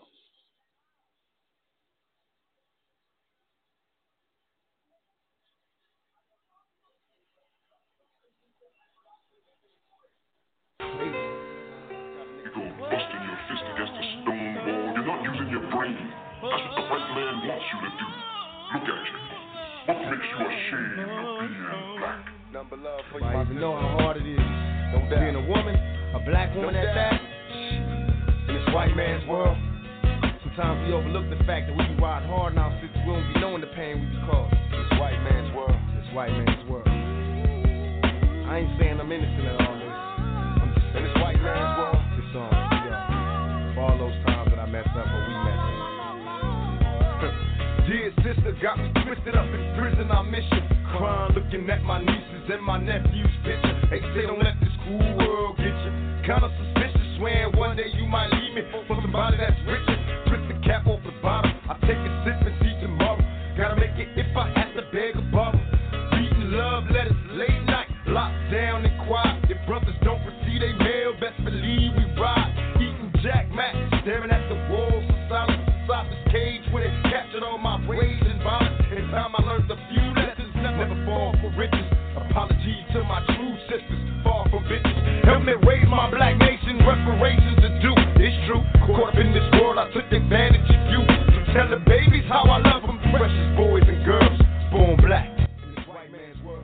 Busting your fist against a stone wall. You're not using your brain. That's what the white man wants you to do. Look at you. What makes you ashamed of being black? Number love for you. I even know how hard it is. No doubt. Being a woman, a black woman no at that, in this white man's world. Sometimes we overlook the fact that we can ride hard in our cities. We don't be knowing the pain we be caused. This white man's world. This white man's world. I ain't saying I'm innocent at all this. I'm just saying this white man's world. This song is for y'all. For all those times that I messed up or we messed up. Dear sister, got me twisted up in prison, I miss you. Crying, looking at my nieces and my nephew's picture. They say don't let this cool world get you. Kinda suspicious, swearing one day you might leave me for somebody that's richer. Twist the cap off the bottom, I take a sip and see tomorrow. Got Help me raise my black nation, reparations to do. It's true, caught up in this world, I took advantage of you. So tell the babies how I love them, precious boys and girls, born black. In this white man's world.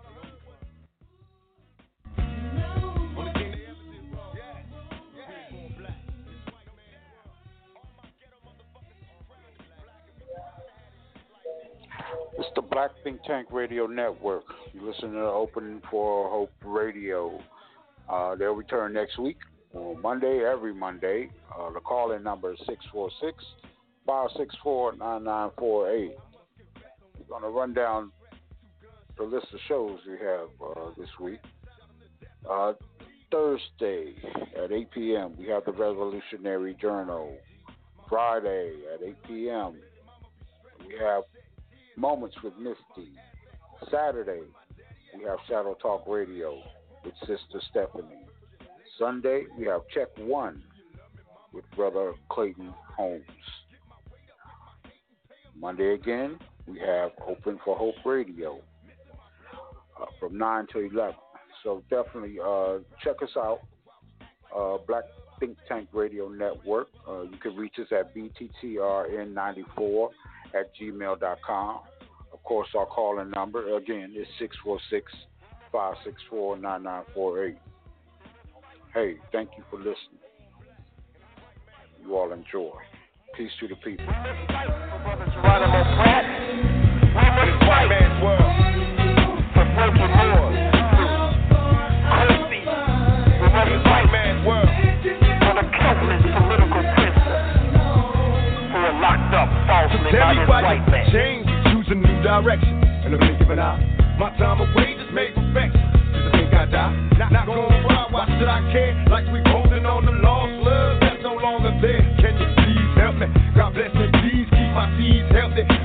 It's the Black Think Tank Radio Network. You listen to the Open for Hope Radio. Uh, they'll return next week on Monday, every Monday. Uh, the call-in number is six four six, five six four, nine nine four eight. We're going to run down the list of shows we have uh, this week. Uh, Thursday at eight p.m., we have the Revolutionary Journal. Friday at eight p.m., we have Moments with Misty. Saturday, we have Shadow Talk Radio with Sister Stephanie. Sunday, we have Check One with Brother Clayton Holmes. Monday again, we have Open for Hope Radio uh, from nine to eleven. So definitely uh, check us out, uh, Black Think Tank Radio Network. Uh, you can reach us at B T T R N ninety-four at gmail dot com. Of course, our call-in number, again, is six four six, five six four, nine nine four eight. Hey, thank you for listening. You all enjoy. Peace to the people. White man's world. For broken laws. Christy. White man's world. For the countless political prisoners who are locked up falsely by this white man. Change, choose a new direction. And I'm thinking of an my time away just made perfection. Cause I think I die. Not, not going wild, why should I care? Like we holding on to lost love that's no longer there. Can you please help me? God bless me, please keep my seeds healthy.